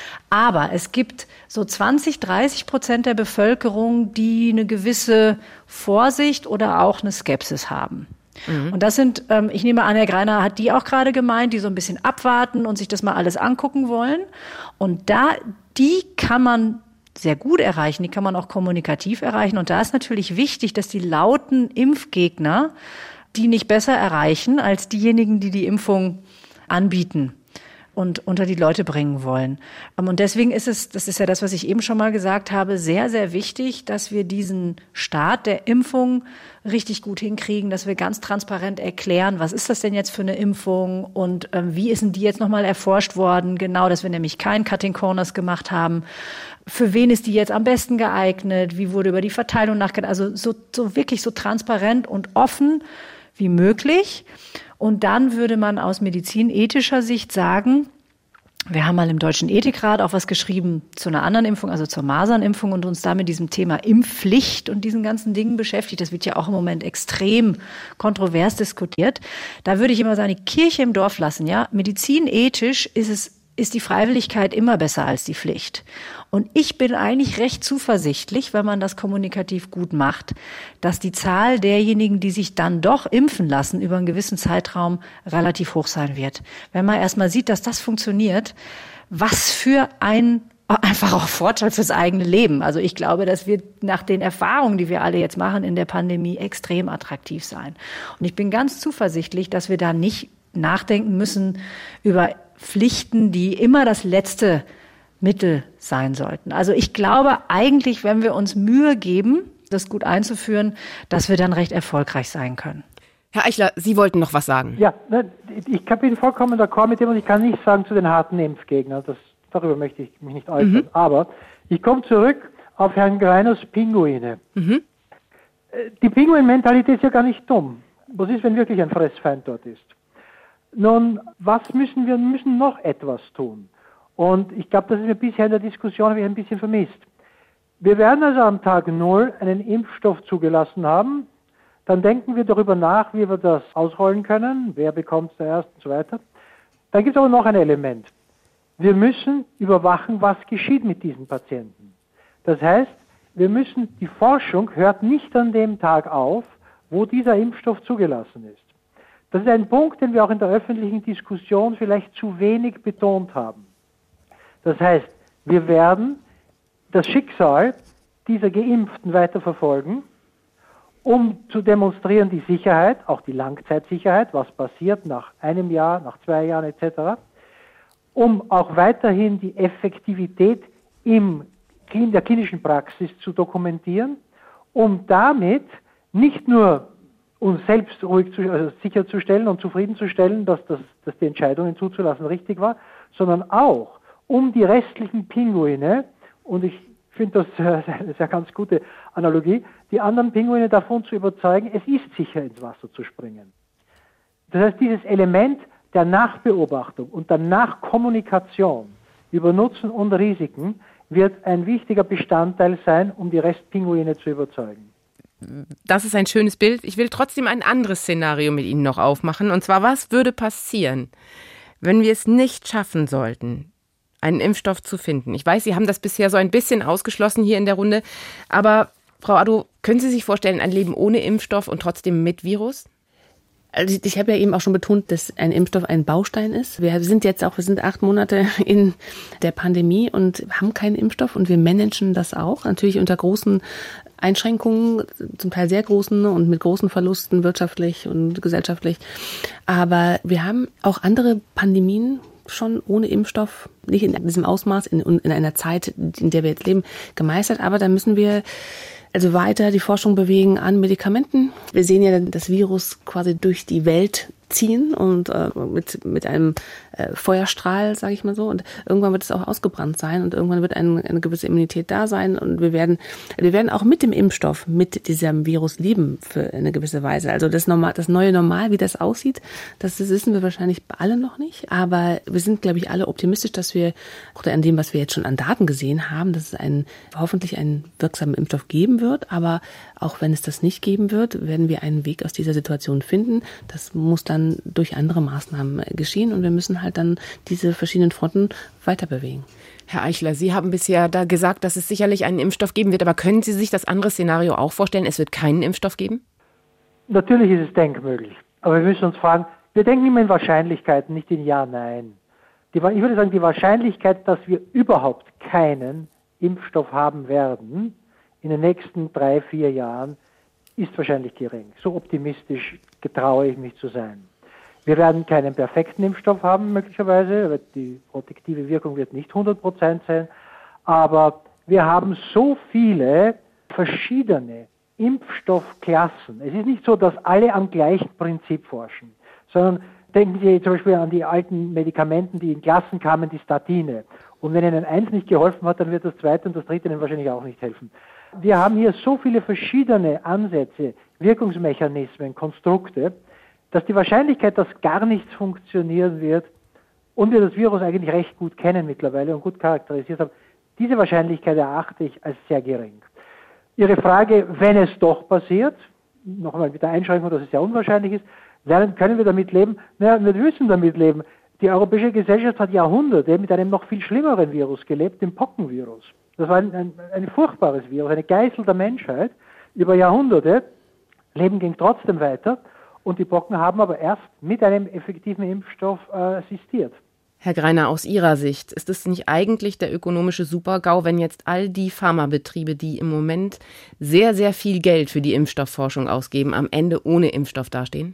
[SPEAKER 5] Aber es gibt so zwanzig, dreißig Prozent der Bevölkerung, die eine gewisse Vorsicht oder auch eine Skepsis haben. Mhm. Und das sind, ähm, ich nehme an, Herr Greiner hat die auch gerade gemeint, die so ein bisschen abwarten und sich das mal alles angucken wollen. Und da, die kann man sehr gut erreichen, die kann man auch kommunikativ erreichen. Und da ist natürlich wichtig, dass die lauten Impfgegner die nicht besser erreichen als diejenigen, die die Impfung anbieten und unter die Leute bringen wollen. Und deswegen ist es, das ist ja das, was ich eben schon mal gesagt habe, sehr, sehr wichtig, dass wir diesen Start der Impfung richtig gut hinkriegen, dass wir ganz transparent erklären, was ist das denn jetzt für eine Impfung und äh, wie ist denn die jetzt nochmal erforscht worden? Genau, dass wir nämlich kein Cutting Corners gemacht haben. Für wen ist die jetzt am besten geeignet? Wie wurde über die Verteilung nachgedacht? Also so, so wirklich so transparent und offen wie möglich. Und dann würde man aus medizinethischer Sicht sagen, Wir haben mal im Deutschen Ethikrat auch was geschrieben zu einer anderen Impfung, also zur Masernimpfung und uns da mit diesem Thema Impfpflicht und diesen ganzen Dingen beschäftigt. Das wird ja auch im Moment extrem kontrovers diskutiert. Da würde ich immer sagen, die Kirche im Dorf lassen, ja. Medizinethisch ist es, ist die Freiwilligkeit immer besser als die Pflicht. Und ich bin eigentlich recht zuversichtlich, wenn man das kommunikativ gut macht, dass die Zahl derjenigen, die sich dann doch impfen lassen, über einen gewissen Zeitraum relativ hoch sein wird. Wenn man erstmal sieht, dass das funktioniert, was für ein einfach auch Vorteil fürs eigene Leben. Also ich glaube, das wird nach den Erfahrungen, die wir alle jetzt machen in der Pandemie, extrem attraktiv sein. Und ich bin ganz zuversichtlich, dass wir da nicht nachdenken müssen über Pflichten, die immer das letzte Mittel sein sollten. Also ich glaube eigentlich, wenn wir uns Mühe geben, das gut einzuführen, dass wir dann recht erfolgreich sein können.
[SPEAKER 2] Herr Eichler, Sie wollten noch was sagen.
[SPEAKER 4] Ja, ich bin vollkommen d'accord mit dem und ich kann nichts sagen zu den harten Impfgegnern. Das, darüber möchte ich mich nicht äußern. Mhm. Aber ich komme zurück auf Herrn Greiners Pinguine. Mhm. Die Pinguin-Mentalität ist ja gar nicht dumm. Was ist, wenn wirklich ein Fressfeind dort ist? Nun, was müssen wir, müssen noch etwas tun? Und ich glaube, das ist mir bisher in der Diskussion habe ich ein bisschen vermisst. Wir werden also am Tag Null einen Impfstoff zugelassen haben. Dann denken wir darüber nach, wie wir das ausrollen können. Wer bekommt es zuerst und so weiter. Dann gibt es aber noch ein Element. Wir müssen überwachen, was geschieht mit diesen Patienten. Das heißt, wir müssen, die Forschung hört nicht an dem Tag auf, wo dieser Impfstoff zugelassen ist. Das ist ein Punkt, den wir auch in der öffentlichen Diskussion vielleicht zu wenig betont haben. Das heißt, wir werden das Schicksal dieser Geimpften weiterverfolgen, um zu demonstrieren die Sicherheit, auch die Langzeitsicherheit, was passiert nach einem Jahr, nach zwei Jahren et cetera, um auch weiterhin die Effektivität in der klinischen Praxis zu dokumentieren, um damit nicht nur uns selbst ruhig zu, also sicherzustellen und zufriedenzustellen, dass, das, dass die Entscheidung, ihn zuzulassen, richtig war, sondern auch um die restlichen Pinguine, und ich finde das eine sehr ganz gute Analogie, die anderen Pinguine davon zu überzeugen, es ist sicher, ins Wasser zu springen. Das heißt, dieses Element der Nachbeobachtung und der Nachkommunikation über Nutzen und Risiken wird ein wichtiger Bestandteil sein, um die Restpinguine zu überzeugen.
[SPEAKER 2] Das ist ein schönes Bild. Ich will trotzdem ein anderes Szenario mit Ihnen noch aufmachen. Und zwar, was würde passieren, wenn wir es nicht schaffen sollten, einen Impfstoff zu finden? Ich weiß, Sie haben das bisher so ein bisschen ausgeschlossen hier in der Runde. Aber Frau Addo, können Sie sich vorstellen, ein Leben ohne Impfstoff und trotzdem mit Virus?
[SPEAKER 3] Also ich habe ja eben auch schon betont, dass ein Impfstoff ein Baustein ist. Wir sind jetzt auch, wir sind acht Monate in der Pandemie und haben keinen Impfstoff und wir managen das auch. Natürlich unter großen Einschränkungen, zum Teil sehr großen und mit großen Verlusten wirtschaftlich und gesellschaftlich. Aber wir haben auch andere Pandemien schon ohne Impfstoff, nicht in diesem Ausmaß, in, in einer Zeit, in der wir jetzt leben, gemeistert. Aber da müssen wir also weiter die Forschung bewegen an Medikamenten. Wir sehen ja das Virus quasi durch die Welt ziehen und äh, mit mit einem äh, Feuerstrahl, sage ich mal so. Und irgendwann wird es auch ausgebrannt sein und irgendwann wird ein, eine gewisse Immunität da sein. Und wir werden wir werden auch mit dem Impfstoff, mit diesem Virus leben für eine gewisse Weise. Also das normal, das neue Normal, wie das aussieht, das, das wissen wir wahrscheinlich alle noch nicht. Aber wir sind, glaube ich, alle optimistisch, dass wir, auch an dem, was wir jetzt schon an Daten gesehen haben, dass es einen, hoffentlich einen wirksamen Impfstoff geben wird. Aber auch wenn es das nicht geben wird, werden wir einen Weg aus dieser Situation finden. Das muss dann durch andere Maßnahmen geschehen und wir müssen halt dann diese verschiedenen Fronten weiter bewegen.
[SPEAKER 2] Herr Eichler, Sie haben bisher da gesagt, dass es sicherlich einen Impfstoff geben wird, aber können Sie sich das andere Szenario auch vorstellen, es wird keinen Impfstoff geben?
[SPEAKER 4] Natürlich ist es denkmöglich, aber wir müssen uns fragen, wir denken immer in Wahrscheinlichkeiten, nicht in Ja, Nein. Die, ich würde sagen, die Wahrscheinlichkeit, dass wir überhaupt keinen Impfstoff haben werden in den nächsten drei, vier Jahren, ist wahrscheinlich gering. So optimistisch getraue ich mich zu sein. Wir werden keinen perfekten Impfstoff haben, möglicherweise. Die protektive Wirkung wird nicht hundert Prozent sein. Aber wir haben so viele verschiedene Impfstoffklassen. Es ist nicht so, dass alle am gleichen Prinzip forschen, sondern denken Sie zum Beispiel an die alten Medikamenten, die in Klassen kamen, die Statine. Und wenn Ihnen eins nicht geholfen hat, dann wird das zweite und das dritte Ihnen wahrscheinlich auch nicht helfen. Wir haben hier so viele verschiedene Ansätze, Wirkungsmechanismen, Konstrukte, dass die Wahrscheinlichkeit, dass gar nichts funktionieren wird, und wir das Virus eigentlich recht gut kennen mittlerweile und gut charakterisiert haben, diese Wahrscheinlichkeit erachte ich als sehr gering. Ihre Frage, wenn es doch passiert, nochmal mit der Einschränkung, dass es sehr unwahrscheinlich ist, lernen, können wir damit leben? Naja, wir müssen damit leben. Die europäische Gesellschaft hat Jahrhunderte mit einem noch viel schlimmeren Virus gelebt, dem Pockenvirus. Das war ein, ein, ein furchtbares Virus, eine Geißel der Menschheit. Über Jahrhunderte, Leben ging trotzdem weiter und die Pocken haben aber erst mit einem effektiven Impfstoff äh, assistiert.
[SPEAKER 2] Herr Greiner, aus Ihrer Sicht, ist es nicht eigentlich der ökonomische Super-GAU, wenn jetzt all die Pharmabetriebe, die im Moment sehr, sehr viel Geld für die Impfstoffforschung ausgeben, am Ende ohne Impfstoff dastehen?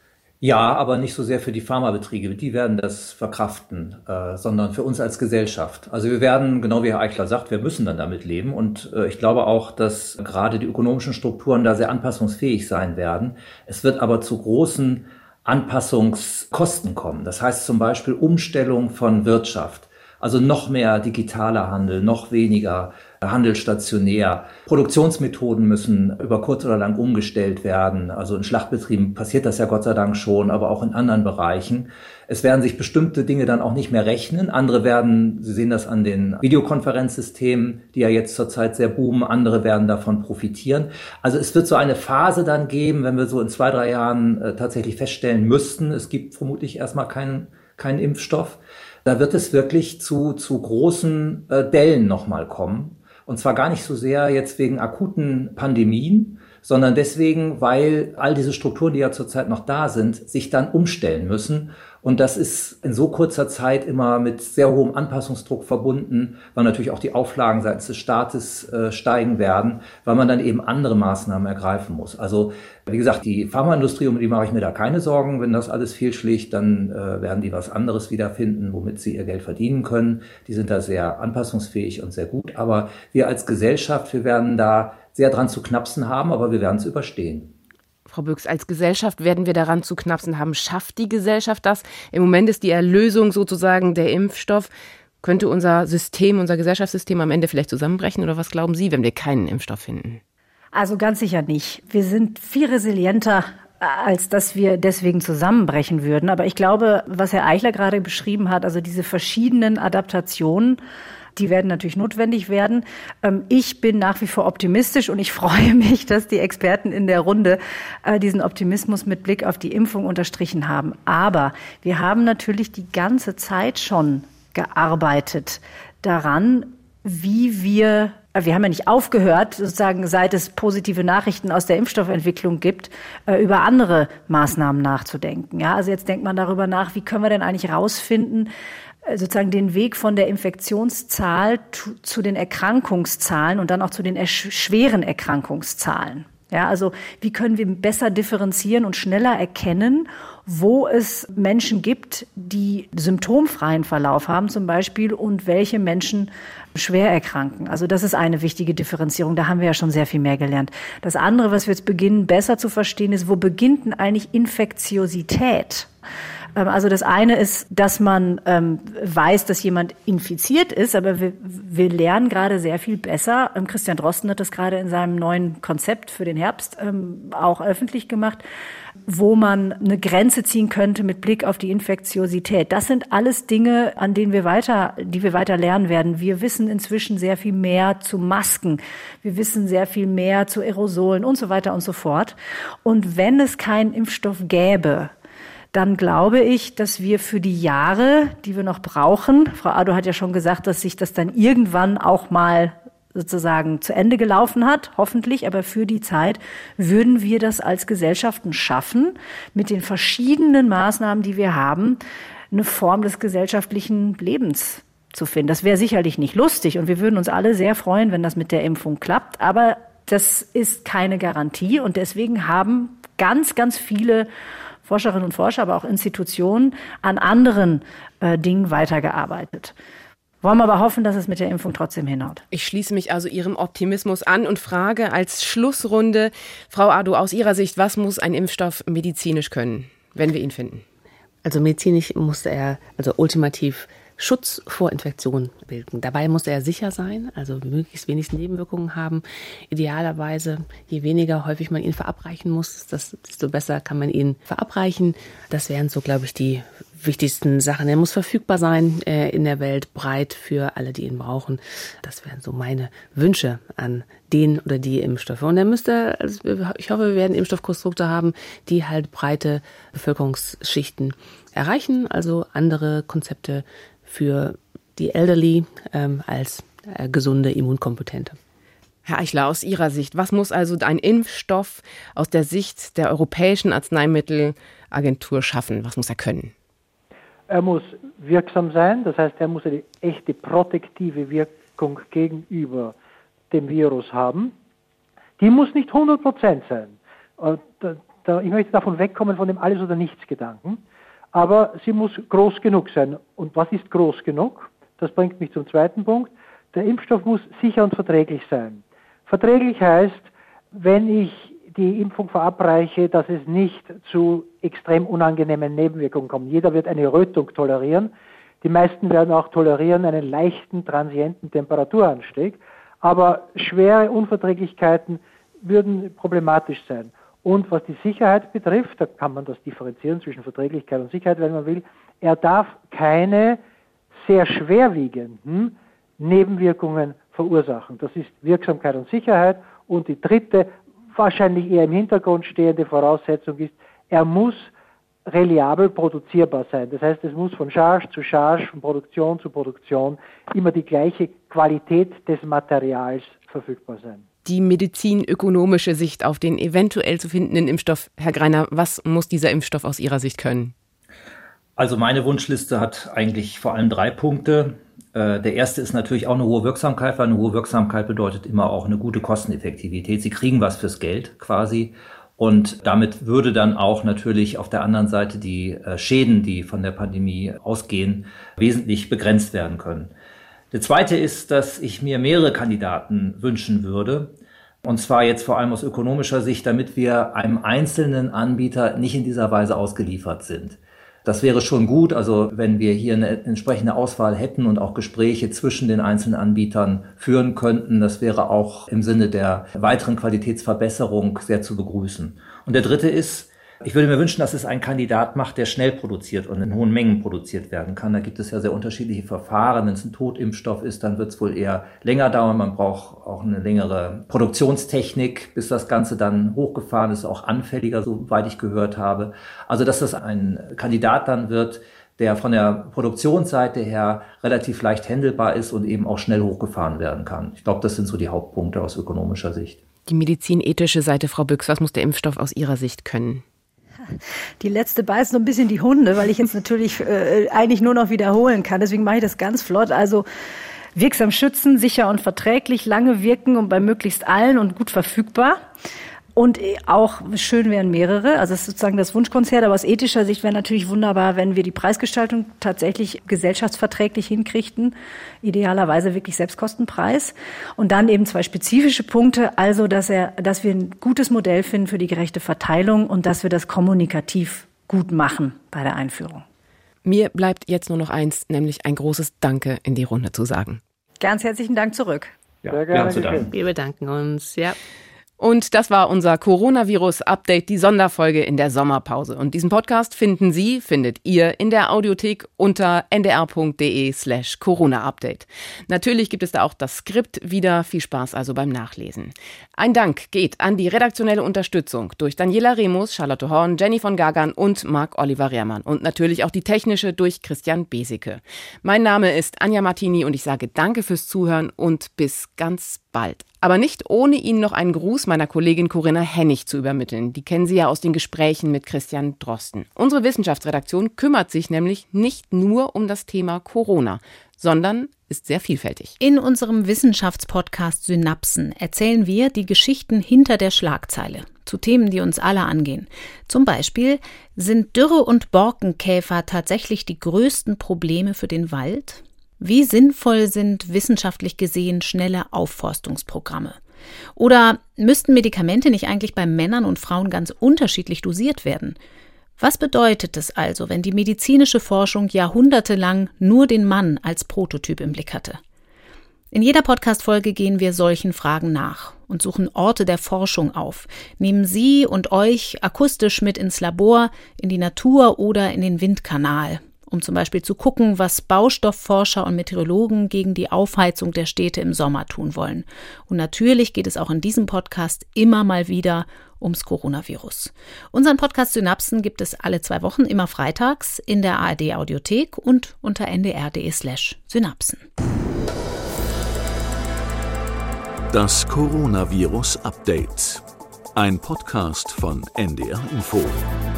[SPEAKER 6] Ja, aber nicht so sehr für die Pharmabetriebe, die werden das verkraften, äh, sondern für uns als Gesellschaft. Also wir werden, genau wie Herr Eichler sagt, wir müssen dann damit leben und äh, ich glaube auch, dass gerade die ökonomischen Strukturen da sehr anpassungsfähig sein werden. Es wird aber zu großen Anpassungskosten kommen. Das heißt zum Beispiel Umstellung von Wirtschaft. Also noch mehr digitaler Handel, noch weniger Handel stationär. Produktionsmethoden müssen über kurz oder lang umgestellt werden. Also in Schlachtbetrieben passiert das ja Gott sei Dank schon, aber auch in anderen Bereichen. Es werden sich bestimmte Dinge dann auch nicht mehr rechnen. Andere werden, Sie sehen das an den Videokonferenzsystemen, die ja jetzt zurzeit sehr boomen, andere werden davon profitieren. Also es wird so eine Phase dann geben, wenn wir so in zwei, drei Jahren äh, tatsächlich feststellen müssten, es gibt vermutlich erstmal keinen, keinen Impfstoff. Da wird es wirklich zu, zu großen äh, Dellen nochmal kommen. Und zwar gar nicht so sehr jetzt wegen akuten Pandemien, sondern deswegen, weil all diese Strukturen, die ja zurzeit noch da sind, sich dann umstellen müssen. Und das ist in so kurzer Zeit immer mit sehr hohem Anpassungsdruck verbunden, weil natürlich auch die Auflagen seitens des Staates äh, steigen werden, weil man dann eben andere Maßnahmen ergreifen muss. Also wie gesagt, die Pharmaindustrie, um die mache ich mir da keine Sorgen. Wenn das alles fehlschlägt, dann äh, werden die was anderes wiederfinden, womit sie ihr Geld verdienen können. Die sind da sehr anpassungsfähig und sehr gut. Aber wir als Gesellschaft, wir werden da sehr dran zu knapsen haben, aber wir werden es überstehen.
[SPEAKER 2] Frau Büchs, als Gesellschaft werden wir daran zu knapsen haben. Schafft die Gesellschaft das? Im Moment ist die Erlösung sozusagen der Impfstoff. Könnte unser System, unser Gesellschaftssystem am Ende vielleicht zusammenbrechen? Oder was glauben Sie, wenn wir keinen Impfstoff finden?
[SPEAKER 5] Also ganz sicher nicht. Wir sind viel resilienter, als dass wir deswegen zusammenbrechen würden. Aber ich glaube, was Herr Eichler gerade beschrieben hat, also diese verschiedenen Adaptationen, die werden natürlich notwendig werden. Ich bin nach wie vor optimistisch und ich freue mich, dass die Experten in der Runde diesen Optimismus mit Blick auf die Impfung unterstrichen haben. Aber wir haben natürlich die ganze Zeit schon gearbeitet daran, wie wir, wir haben ja nicht aufgehört, sozusagen, seit es positive Nachrichten aus der Impfstoffentwicklung gibt, über andere Maßnahmen nachzudenken. Ja, also jetzt denkt man darüber nach, wie können wir denn eigentlich rausfinden, sozusagen den Weg von der Infektionszahl zu den Erkrankungszahlen und dann auch zu den schweren Erkrankungszahlen. Ja, also wie können wir besser differenzieren und schneller erkennen, wo es Menschen gibt, die symptomfreien Verlauf haben zum Beispiel und welche Menschen schwer erkranken. Also das ist eine wichtige Differenzierung. Da haben wir ja schon sehr viel mehr gelernt. Das andere, was wir jetzt beginnen besser zu verstehen, ist, wo beginnt denn eigentlich Infektiosität? Also das eine ist, dass man ähm, weiß, dass jemand infiziert ist, aber wir, wir lernen gerade sehr viel besser. Ähm, Christian Drosten hat das gerade in seinem neuen Konzept für den Herbst ähm, auch öffentlich gemacht, wo man eine Grenze ziehen könnte mit Blick auf die Infektiosität. Das sind alles Dinge, an denen wir weiter, die wir weiter lernen werden. Wir wissen inzwischen sehr viel mehr zu Masken. Wir wissen sehr viel mehr zu Aerosolen und so weiter und so fort. Und wenn es keinen Impfstoff gäbe, dann glaube ich, dass wir für die Jahre, die wir noch brauchen, Frau Addo hat ja schon gesagt, dass sich das dann irgendwann auch mal sozusagen zu Ende gelaufen hat, hoffentlich, aber für die Zeit würden wir das als Gesellschaften schaffen, mit den verschiedenen Maßnahmen, die wir haben, eine Form des gesellschaftlichen Lebens zu finden. Das wäre sicherlich nicht lustig und wir würden uns alle sehr freuen, wenn das mit der Impfung klappt, aber das ist keine Garantie und deswegen haben ganz, ganz viele Forscherinnen und Forscher, aber auch Institutionen an anderen äh, Dingen weitergearbeitet. Wollen wir aber hoffen, dass es mit der Impfung trotzdem hinhaut.
[SPEAKER 2] Ich schließe mich also Ihrem Optimismus an und frage als Schlussrunde, Frau Addo, aus Ihrer Sicht, was muss ein Impfstoff medizinisch können, wenn wir ihn finden?
[SPEAKER 3] Also medizinisch musste er also ultimativ Schutz vor Infektionen bilden. Dabei muss er sicher sein, also möglichst wenig Nebenwirkungen haben. Idealerweise, je weniger häufig man ihn verabreichen muss, desto besser kann man ihn verabreichen. Das wären so, glaube ich, die wichtigsten Sachen. Er muss verfügbar sein äh, in der Welt, breit für alle, die ihn brauchen. Das wären so meine Wünsche an den oder die Impfstoffe. Und er müsste, also ich hoffe, wir werden Impfstoffkonstrukte haben, die halt breite Bevölkerungsschichten erreichen, also andere Konzepte für die Elderly ähm, als äh, gesunde, immunkompetente.
[SPEAKER 2] Herr Eichler, aus Ihrer Sicht, was muss also ein Impfstoff aus der Sicht der Europäischen Arzneimittelagentur schaffen? Was muss er können?
[SPEAKER 4] Er muss wirksam sein, das heißt, er muss eine echte protektive Wirkung gegenüber dem Virus haben. Die muss nicht hundert Prozent sein. Ich möchte davon wegkommen von dem Alles- oder Nichts-Gedanken. Aber sie muss groß genug sein. Und was ist groß genug? Das bringt mich zum zweiten Punkt. Der Impfstoff muss sicher und verträglich sein. Verträglich heißt, wenn ich die Impfung verabreiche, dass es nicht zu extrem unangenehmen Nebenwirkungen kommt. Jeder wird eine Rötung tolerieren. Die meisten werden auch tolerieren einen leichten, transienten Temperaturanstieg. Aber schwere Unverträglichkeiten würden problematisch sein. Und was die Sicherheit betrifft, da kann man das differenzieren zwischen Verträglichkeit und Sicherheit, wenn man will, er darf keine sehr schwerwiegenden Nebenwirkungen verursachen. Das ist Wirksamkeit und Sicherheit. Und die dritte, wahrscheinlich eher im Hintergrund stehende Voraussetzung ist, er muss reliabel produzierbar sein. Das heißt, es muss von Charge zu Charge, von Produktion zu Produktion immer die gleiche Qualität des Materials verfügbar sein.
[SPEAKER 2] Die medizinökonomische Sicht auf den eventuell zu findenden Impfstoff. Herr Greiner, was muss dieser Impfstoff aus Ihrer Sicht können?
[SPEAKER 6] Also meine Wunschliste hat eigentlich vor allem drei Punkte. Der erste ist natürlich auch eine hohe Wirksamkeit, weil eine hohe Wirksamkeit bedeutet immer auch eine gute Kosteneffektivität. Sie kriegen was fürs Geld quasi. Und damit würde dann auch natürlich auf der anderen Seite die Schäden, die von der Pandemie ausgehen, wesentlich begrenzt werden können. Der zweite ist, dass ich mir mehrere Kandidaten wünschen würde. Und zwar jetzt vor allem aus ökonomischer Sicht, damit wir einem einzelnen Anbieter nicht in dieser Weise ausgeliefert sind. Das wäre schon gut, also wenn wir hier eine entsprechende Auswahl hätten und auch Gespräche zwischen den einzelnen Anbietern führen könnten. Das wäre auch im Sinne der weiteren Qualitätsverbesserung sehr zu begrüßen. Und der dritte ist, ich würde mir wünschen, dass es einen Kandidat macht, der schnell produziert und in hohen Mengen produziert werden kann. Da gibt es ja sehr unterschiedliche Verfahren. Wenn es ein Totimpfstoff ist, dann wird es wohl eher länger dauern. Man braucht auch eine längere Produktionstechnik, bis das Ganze dann hochgefahren ist, auch anfälliger, soweit ich gehört habe. Also, dass das ein Kandidat dann wird, der von der Produktionsseite her relativ leicht handelbar ist und eben auch schnell hochgefahren werden kann. Ich glaube, das sind so die Hauptpunkte aus ökonomischer Sicht.
[SPEAKER 2] Die medizinethische Seite, Frau Büchs, was muss der Impfstoff aus Ihrer Sicht können?
[SPEAKER 5] Die letzte beißt so ein bisschen die Hunde, weil ich jetzt natürlich äh, eigentlich nur noch wiederholen kann. Deswegen mache ich das ganz flott. Also wirksam schützen, sicher und verträglich, lange wirken und bei möglichst allen und gut verfügbar. Und auch schön wären mehrere, also das ist sozusagen das Wunschkonzert, aber aus ethischer Sicht wäre natürlich wunderbar, wenn wir die Preisgestaltung tatsächlich gesellschaftsverträglich hinkriegten, idealerweise wirklich Selbstkostenpreis. Und dann eben zwei spezifische Punkte, also dass er, dass wir ein gutes Modell finden für die gerechte Verteilung und dass wir das kommunikativ gut machen bei der Einführung.
[SPEAKER 2] Mir bleibt jetzt nur noch eins, nämlich ein großes Danke in die Runde zu sagen.
[SPEAKER 5] Ganz herzlichen Dank zurück.
[SPEAKER 6] Ja, Sehr gerne. Zu danken.
[SPEAKER 3] Wir bedanken uns, ja.
[SPEAKER 2] Und das war unser Coronavirus-Update, die Sonderfolge in der Sommerpause. Und diesen Podcast finden Sie, findet ihr in der Audiothek unter ndr.de slash Corona-Update. Natürlich gibt es da auch das Skript wieder. Viel Spaß also beim Nachlesen. Ein Dank geht an die redaktionelle Unterstützung durch Daniela Remus, Charlotte Horn, Jenny von Gagan und Marc-Oliver Rehrmann. Und natürlich auch die technische durch Christian Beseke. Mein Name ist Anja Martini und ich sage danke fürs Zuhören und bis ganz bald. Aber nicht ohne Ihnen noch einen Gruß meiner Kollegin Corinna Hennig zu übermitteln. Die kennen Sie ja aus den Gesprächen mit Christian Drosten. Unsere Wissenschaftsredaktion kümmert sich nämlich nicht nur um das Thema Corona, sondern ist sehr vielfältig.
[SPEAKER 7] In unserem Wissenschaftspodcast Synapsen erzählen wir die Geschichten hinter der Schlagzeile zu Themen, die uns alle angehen. Zum Beispiel, sind Dürre- und Borkenkäfer tatsächlich die größten Probleme für den Wald? Wie sinnvoll sind wissenschaftlich gesehen schnelle Aufforstungsprogramme? Oder müssten Medikamente nicht eigentlich bei Männern und Frauen ganz unterschiedlich dosiert werden? Was bedeutet es also, wenn die medizinische Forschung jahrhundertelang nur den Mann als Prototyp im Blick hatte? In jeder Podcast-Folge gehen wir solchen Fragen nach und suchen Orte der Forschung auf, nehmen Sie und euch akustisch mit ins Labor, in die Natur oder in den Windkanal um zum Beispiel zu gucken, was Baustoffforscher und Meteorologen gegen die Aufheizung der Städte im Sommer tun wollen. Und natürlich geht es auch in diesem Podcast immer mal wieder ums Coronavirus. Unseren Podcast Synapsen gibt es alle zwei Wochen, immer freitags, in der A R D-Audiothek und unter ndr.de slash Synapsen.
[SPEAKER 1] Das Coronavirus Update. Ein Podcast von N D R Info.